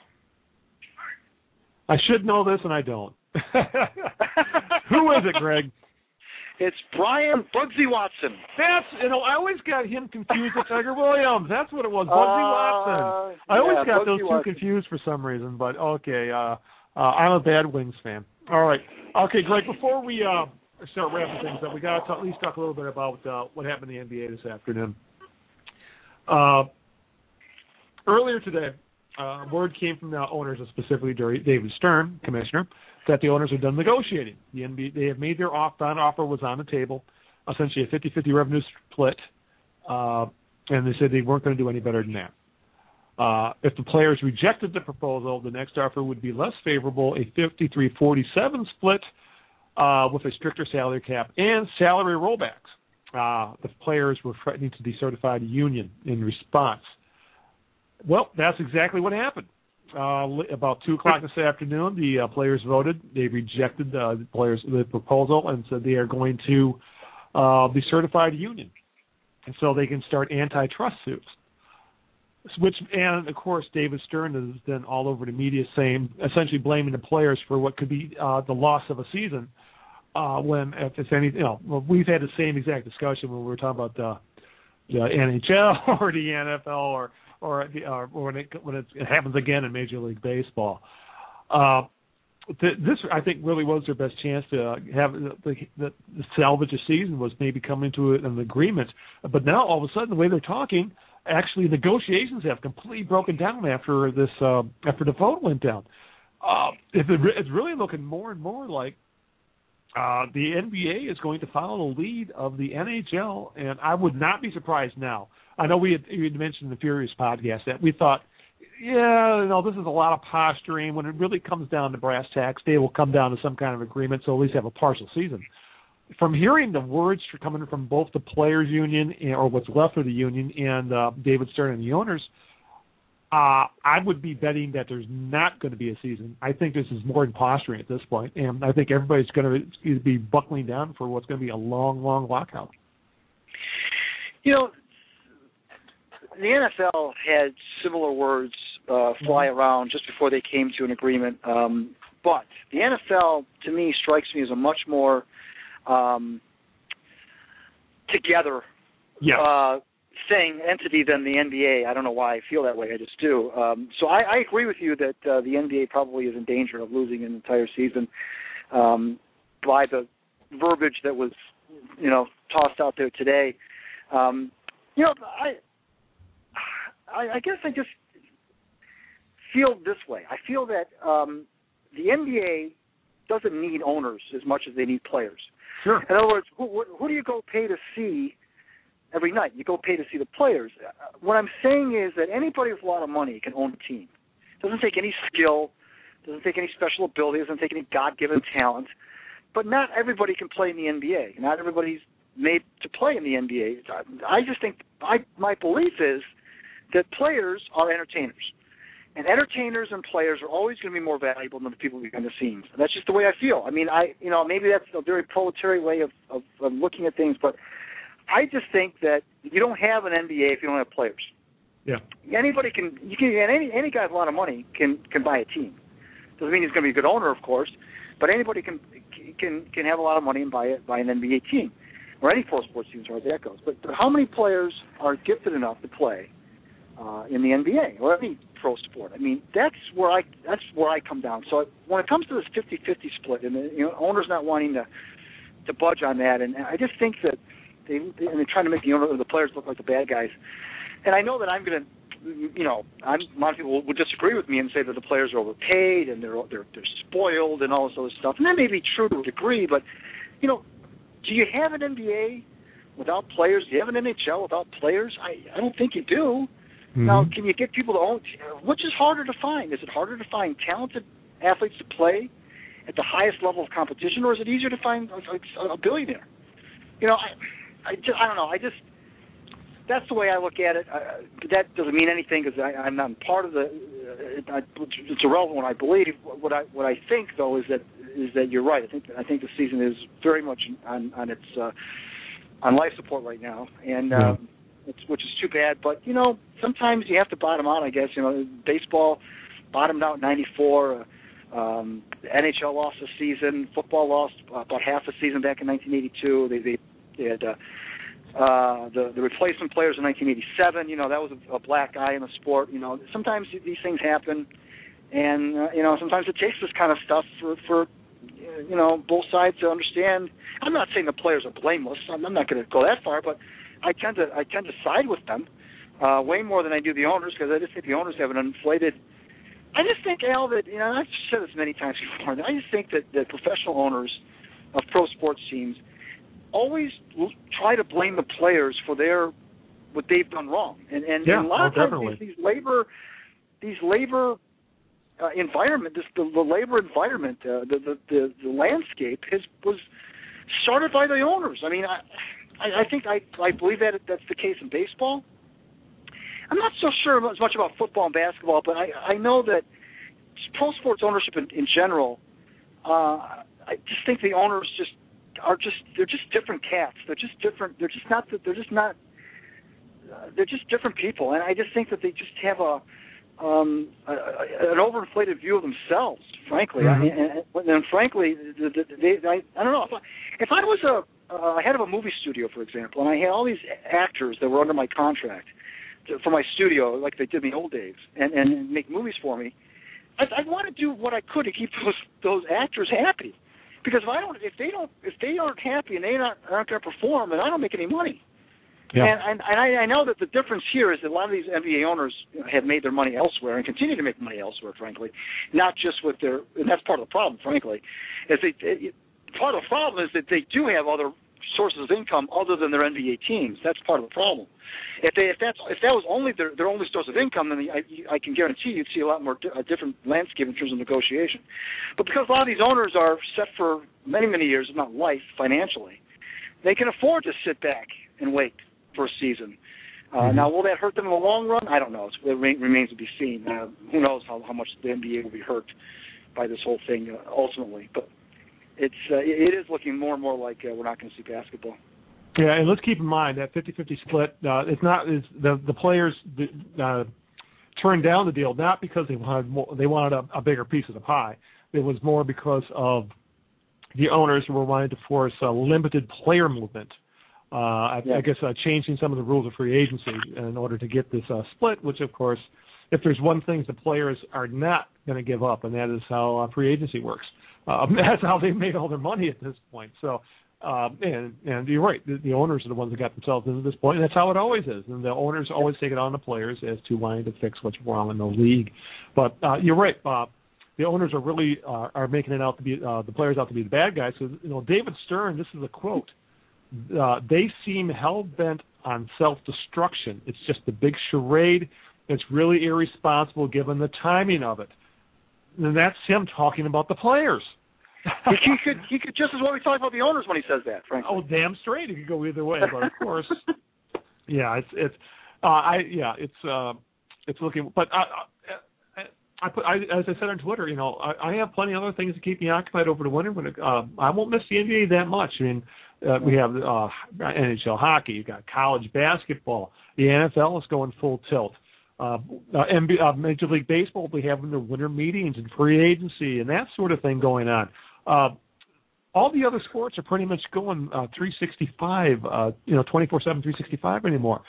I should know this, and I don't. Who is it, Greg? It's Brian Bugsy Watson. That's, I always got him confused with Tiger Williams. That's what it was, Bugsy Watson. I always got those two confused for some reason, but okay. I'm a bad Wings fan. All right. Okay, Greg, before we start wrapping things up, we got to at least talk a little bit about what happened in the NBA this afternoon. Earlier today, word came from the owners, and specifically David Stern, commissioner, that the owners are done negotiating. The NBA, they have made their offer. That offer was on the table, essentially a 50-50 revenue split, and they said they weren't going to do any better than that. If the players rejected the proposal, the next offer would be less favorable, a 53-47 split with a stricter salary cap and salary rollbacks. The players were threatening to decertify the union in response. Well, that's exactly what happened. About 2 o'clock this afternoon, the players voted. They rejected the proposal and said they are going to decertify the union, and so they can start antitrust suits. And of course, David Stern is then all over the media, essentially blaming the players for what could be the loss of a season. When, if it's any, we've had the same exact discussion when we were talking about the NHL or the NFL or when it happens again in Major League Baseball. This, I think, really was their best chance to have the salvage a season, was maybe coming to an agreement. But now, all of a sudden, the way they're talking, actually negotiations have completely broken down after the vote went down. It's really looking more and more like the NBA is going to follow the lead of the NHL, and I would not be surprised now. I know we had mentioned in the Furious podcast that we thought, this is a lot of posturing. When it really comes down to brass tacks, they will come down to some kind of agreement, so at least have a partial season. From hearing the words coming from both the players' union, or what's left of the union, and David Stern and the owners, I would be betting that there's not going to be a season. I think this is more than posturing at this point, and I think everybody's going to be buckling down for what's going to be a long, long lockout. The NFL had similar words fly around just before they came to an agreement, but the NFL, to me, strikes me as a much more together entity than the NBA. I don't know why I feel that way. I just do. So I agree with you that the NBA probably is in danger of losing an entire season by the verbiage that was, tossed out there today. I guess I just feel this way. I feel that the NBA doesn't need owners as much as they need players. Sure. In other words, who do you go pay to see every night? You go pay to see the players. What I'm saying is that anybody with a lot of money can own a team. It doesn't take any skill, doesn't take any special ability, doesn't take any God-given talent. But not everybody can play in the NBA. Not everybody's made to play in the NBA. I just think my belief is that players are entertainers. And entertainers and players are always going to be more valuable than the people behind the scenes. That's just the way I feel. I mean, maybe that's a very proletarian way of looking at things, but I just think that you don't have an NBA if you don't have players. Yeah. Any guy with a lot of money can buy a team. Doesn't mean he's going to be a good owner, of course, but anybody can have a lot of money and buy an NBA team or any pro sports team as far as that goes. But how many players are gifted enough to play in the NBA or any pro sport? I mean, that's where I come down. So when it comes to this 50-50 split, and the owners not wanting to budge on that, and I just think that they're trying to make the players look like the bad guys. And I know that I'm going to, a lot of people would disagree with me and say that the players are overpaid and they're spoiled and all this other stuff. And that may be true to a degree, but do you have an NBA without players? Do you have an NHL without players? I don't think you do. Mm-hmm. Now, can you get people to own? Which is harder to find? Is it harder to find talented athletes to play at the highest level of competition, or is it easier to find a billionaire? I don't know. That's the way I look at it. That doesn't mean anything because I'm not part of it's irrelevant what I believe. What I think though is that you're right. I think the season is very much on life support right now, and which is too bad. But sometimes you have to bottom out. I guess baseball bottomed out in '94. NHL lost a season. Football lost about half a season back in 1982. They had the replacement players in 1987. That was a black eye in the sport. Sometimes these things happen, and sometimes it takes this kind of stuff for both sides to understand. I'm not saying the players are blameless. I'm not going to go that far, but I tend to side with them way more than I do the owners, because I just think the owners have an inflated. I just think, Al, that I've said this many times before. I just think that the professional owners of pro sports teams always try to blame the players for what they've done wrong, and a lot of times these labor environment, the labor environment, the landscape was started by the owners. I mean, I think I believe that's the case in baseball. I'm not so sure as much about football and basketball, but I know that pro sports ownership in general. I just think the owners they're just different cats. They're just different. They're just different people, and I just think that they just have an overinflated view of themselves. Frankly, and frankly, I don't know if I was a head of a movie studio, for example, and I had all these actors that were under my contract for my studio, like they did in the old days, and make movies for me. I'd want to do what I could to keep those actors happy. Because if they aren't happy and they aren't going to perform, then I don't make any money. Yeah. And I know that the difference here is that a lot of these NBA owners have made their money elsewhere and continue to make money elsewhere, frankly, not just with and that's part of the problem, frankly. Part of the problem is that they do have other sources of income other than their NBA teams. That's part of the problem. If that was only their only source of income, then I can guarantee you'd see a lot more a different landscape in terms of negotiation. But because a lot of these owners are set for many, many years, if not life, financially, they can afford to sit back and wait for a season. Now, will that hurt them in the long run? I don't know. It remains to be seen. Who knows how much the NBA will be hurt by this whole thing ultimately. But it is looking more and more like we're not going to see basketball. Yeah, and let's keep in mind that 50-50 split. The players turned down the deal not because they wanted a bigger piece of the pie. It was more because of the owners who were wanting to force a limited player movement. I guess changing some of the rules of free agency in order to get this split. Which, of course, if there's one thing the players are not going to give up, and that is how free agency works. That's how they made all their money at this point. So. And you're right. The owners are the ones that got themselves into this point, and that's how it always is. And the owners always take it on the players as to wanting to fix what's wrong in the league. But you're right, Bob. The owners are really are making it out to be the players out to be the bad guys. So David Stern. This is a quote. They seem hell bent on self-destruction. It's just a big charade. It's really irresponsible given the timing of it. And that's him talking about the players. He could just as well be talking about the owners when he says that, frankly. Oh, damn straight. It could go either way, but of course, yeah, it's looking. But as I said on Twitter, I have plenty of other things to keep me occupied over the winter. But I won't miss the NBA that much. I mean, we have NHL hockey. You got college basketball. The NFL is going full tilt. Major League Baseball will be having their winter meetings and free agency and that sort of thing going on. All the other sports are pretty much going 365, 24/7, 365 anymore.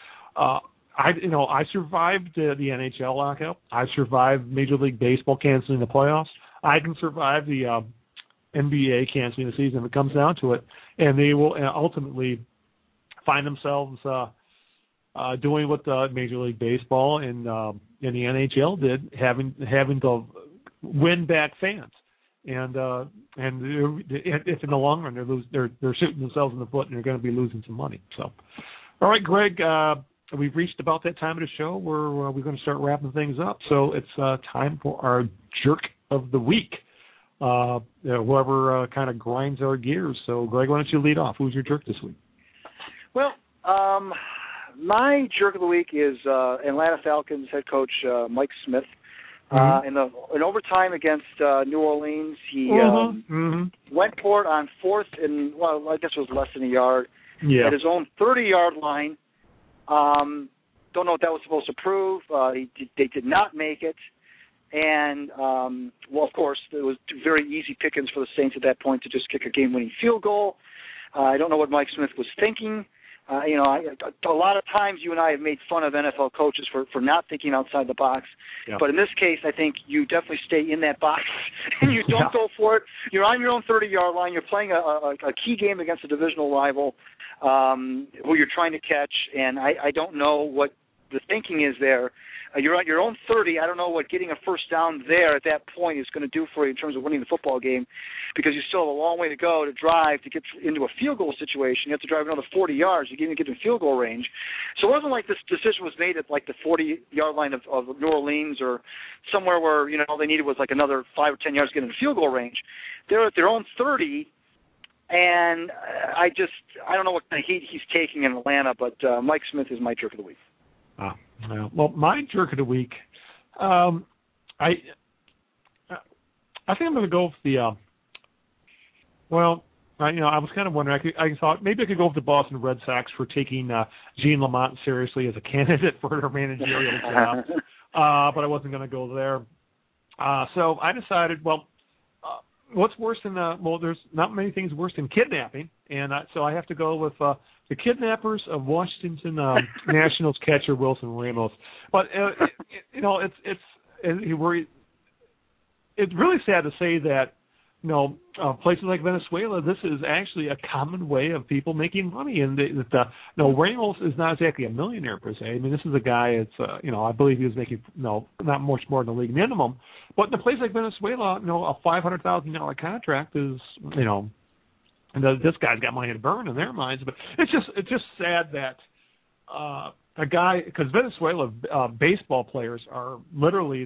I survived the NHL lockout. I survived Major League Baseball canceling the playoffs. I can survive the NBA canceling the season if it comes down to it, and they will ultimately find themselves doing what the Major League Baseball and the NHL did, having to win back fans, and if in the long run they're shooting themselves in the foot and they're going to be losing some money. So, all right, Greg, we've reached about that time of the show where we're going to start wrapping things up. So it's time for our jerk of the week. Whoever kind of grinds our gears. So, Greg, why don't you lead off? Who's your jerk this week? Well, my jerk of the week is Atlanta Falcons head coach Mike Smith. In overtime against New Orleans, he went for it on fourth and, I guess it was less than a yard, at his own 30-yard line. Don't know what that was supposed to prove. They did not make it. And, of course, it was very easy pickings for the Saints at that point to just kick a game-winning field goal. I don't know what Mike Smith was thinking. A lot of times you and I have made fun of NFL coaches for not thinking outside the box. Yeah. But in this case, I think you definitely stay in that box and you don't go for it. You're on your own 30-yard line. You're playing a key game against a divisional rival who you're trying to catch. And I don't know what the thinking is there. You're on your own 30. I don't know what getting a first down there at that point is going to do for you in terms of winning the football game, because you still have a long way to go to drive to get into a field goal situation. You have to drive another 40 yards to get in field goal range. So it wasn't like this decision was made at like the 40-yard line of New Orleans or somewhere where all they needed was like another 5 or 10 yards to get in field goal range. They're at their own 30. And I don't know what kind of heat he's taking in Atlanta, but Mike Smith is my jerk of the week. Well, my jerk of the week, I think I'm going to go with the. I was kind of wondering. I thought maybe I could go with the Boston Red Sox for taking Gene Lamont seriously as a candidate for their managerial job, but I wasn't going to go there. So I decided, what's worse than there's not many things worse than kidnapping, and so I have to go with the kidnappers of Washington Nationals catcher Wilson Ramos. But it's really sad to say that places like Venezuela, this is actually a common way of people making money, and Ramos is not exactly a millionaire per se. I mean, this is a guy that's I believe he was making not much more than the league minimum, but in a place like Venezuela, a $500,000 contract is and this guy's got money to burn in their minds. But it's just sad that a guy, because Venezuela baseball players are literally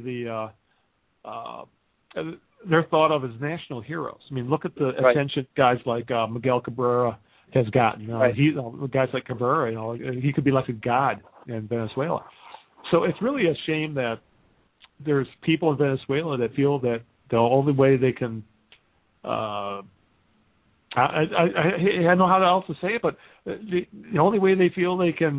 they're thought of as national heroes. I mean, look at the attention guys like Miguel Cabrera has gotten. Guys like Cabrera, he could be like a god in Venezuela. So it's really a shame that there's people in Venezuela that feel that the only way they can I don't know how else to say it, but the only way they feel they can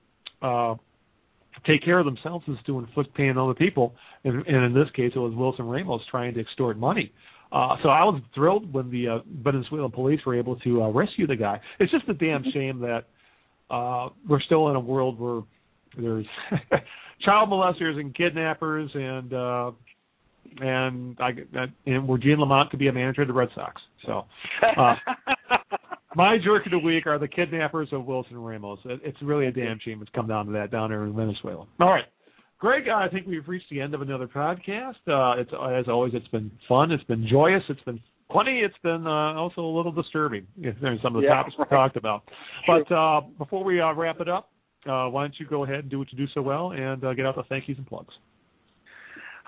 take care of themselves is to inflict pain on other people. And in this case, it was Wilson Ramos trying to extort money. So I was thrilled when the Venezuelan police were able to rescue the guy. It's just a damn shame that we're still in a world where there's child molesters and kidnappers and where Gene Lamont could be a manager of the Red Sox. So my jerk of the week are the kidnappers of Wilson Ramos. It's really a damn shame it's come down to that down there in Venezuela. All right. Greg, I think we've reached the end of another podcast. It's as always, it's been fun. It's been joyous. It's been funny. It's been also a little disturbing. There's some of the topics we talked about. But before we wrap it up, why don't you go ahead and do what you do so well and get out the thank yous and plugs.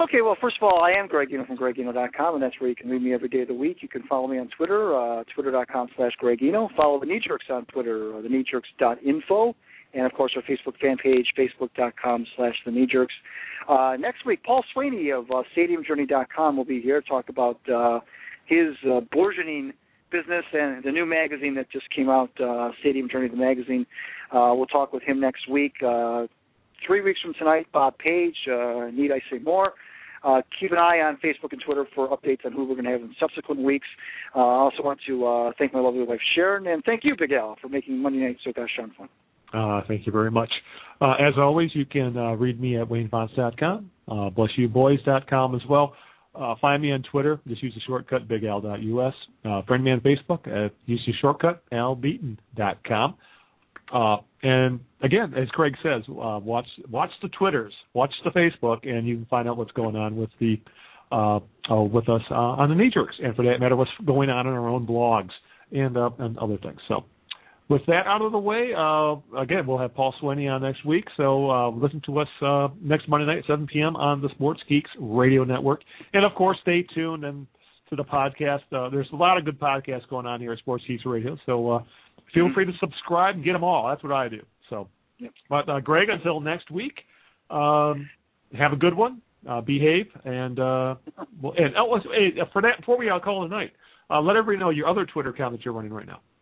Okay, well, first of all, I am Greg Eno from GregEno.com, and that's where you can read me every day of the week. You can follow me on Twitter, twitter.com/Greg Eno. Follow the Knee Jerks on Twitter, thekneejerks.info. And, of course, our Facebook fan page, facebook.com/thekneejerks. Next week, Paul Sweeney of StadiumJourney.com will be here to talk about his burgeoning business and the new magazine that just came out, Stadium Journey, the magazine. We'll talk with him next week. 3 weeks from tonight, Bob Page, need I say more. Keep an eye on Facebook and Twitter for updates on who we're going to have in subsequent weeks. I also want to thank my lovely wife, Sharon, and thank you, Big Al, for making Monday night so gosh darn fun. Thank you very much. As always, you can read me at WayneFonts.com, BlessYouBoys.com as well. Find me on Twitter. Just use the shortcut, BigAl.us. Friend me on Facebook. Use the shortcut, AlBeaton.com. And again, as Craig says, watch the Twitters, watch the Facebook, and you can find out what's going on with the with us on the Knee Jerks, and for that matter, what's going on in our own blogs and other things. So, with that out of the way, again, we'll have Paul Sweeney on next week. So listen to us next Monday night at 7 p.m. on the Sports Geeks Radio Network, and of course, stay tuned and to the podcast. There's a lot of good podcasts going on here at Sports Geeks Radio. So. Feel free to subscribe and get them all. That's what I do. So, yep. But Greg, until next week, have a good one. Behave, and for that, before we call it a night, let everybody know your other Twitter account that you're running right now.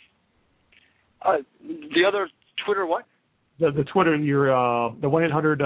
The other Twitter what? The Twitter, your the 1-800.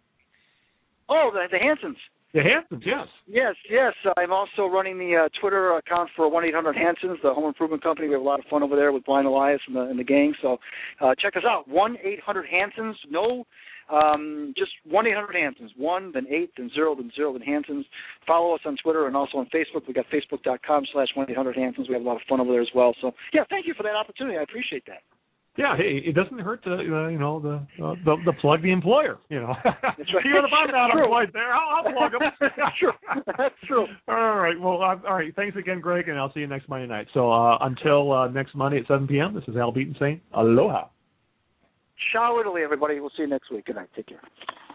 The Hansons. The Hansons, yes. Yes. I'm also running the Twitter account for 1-800-HANSONS, the home improvement company. We have a lot of fun over there with Blind Elias and the gang. So check us out, 1-800-HANSONS. No, just 1-800-HANSONS. 1, then 8, then 0, then 0, then Hansons. Follow us on Twitter and also on Facebook. We got facebook.com/1-800-HANSONS. We have a lot of fun over there as well. So, yeah, thank you for that opportunity. I appreciate that. Yeah, hey, it doesn't hurt to the plug the employer. That's right. Even if I'm not employed there, I'll plug them. That's true. All right. Well, all right. Thanks again, Greg, and I'll see you next Monday night. So until next Monday at 7 p.m., this is Al Beaton saying aloha. Ciao, Italy, everybody. We'll see you next week. Good night. Take care.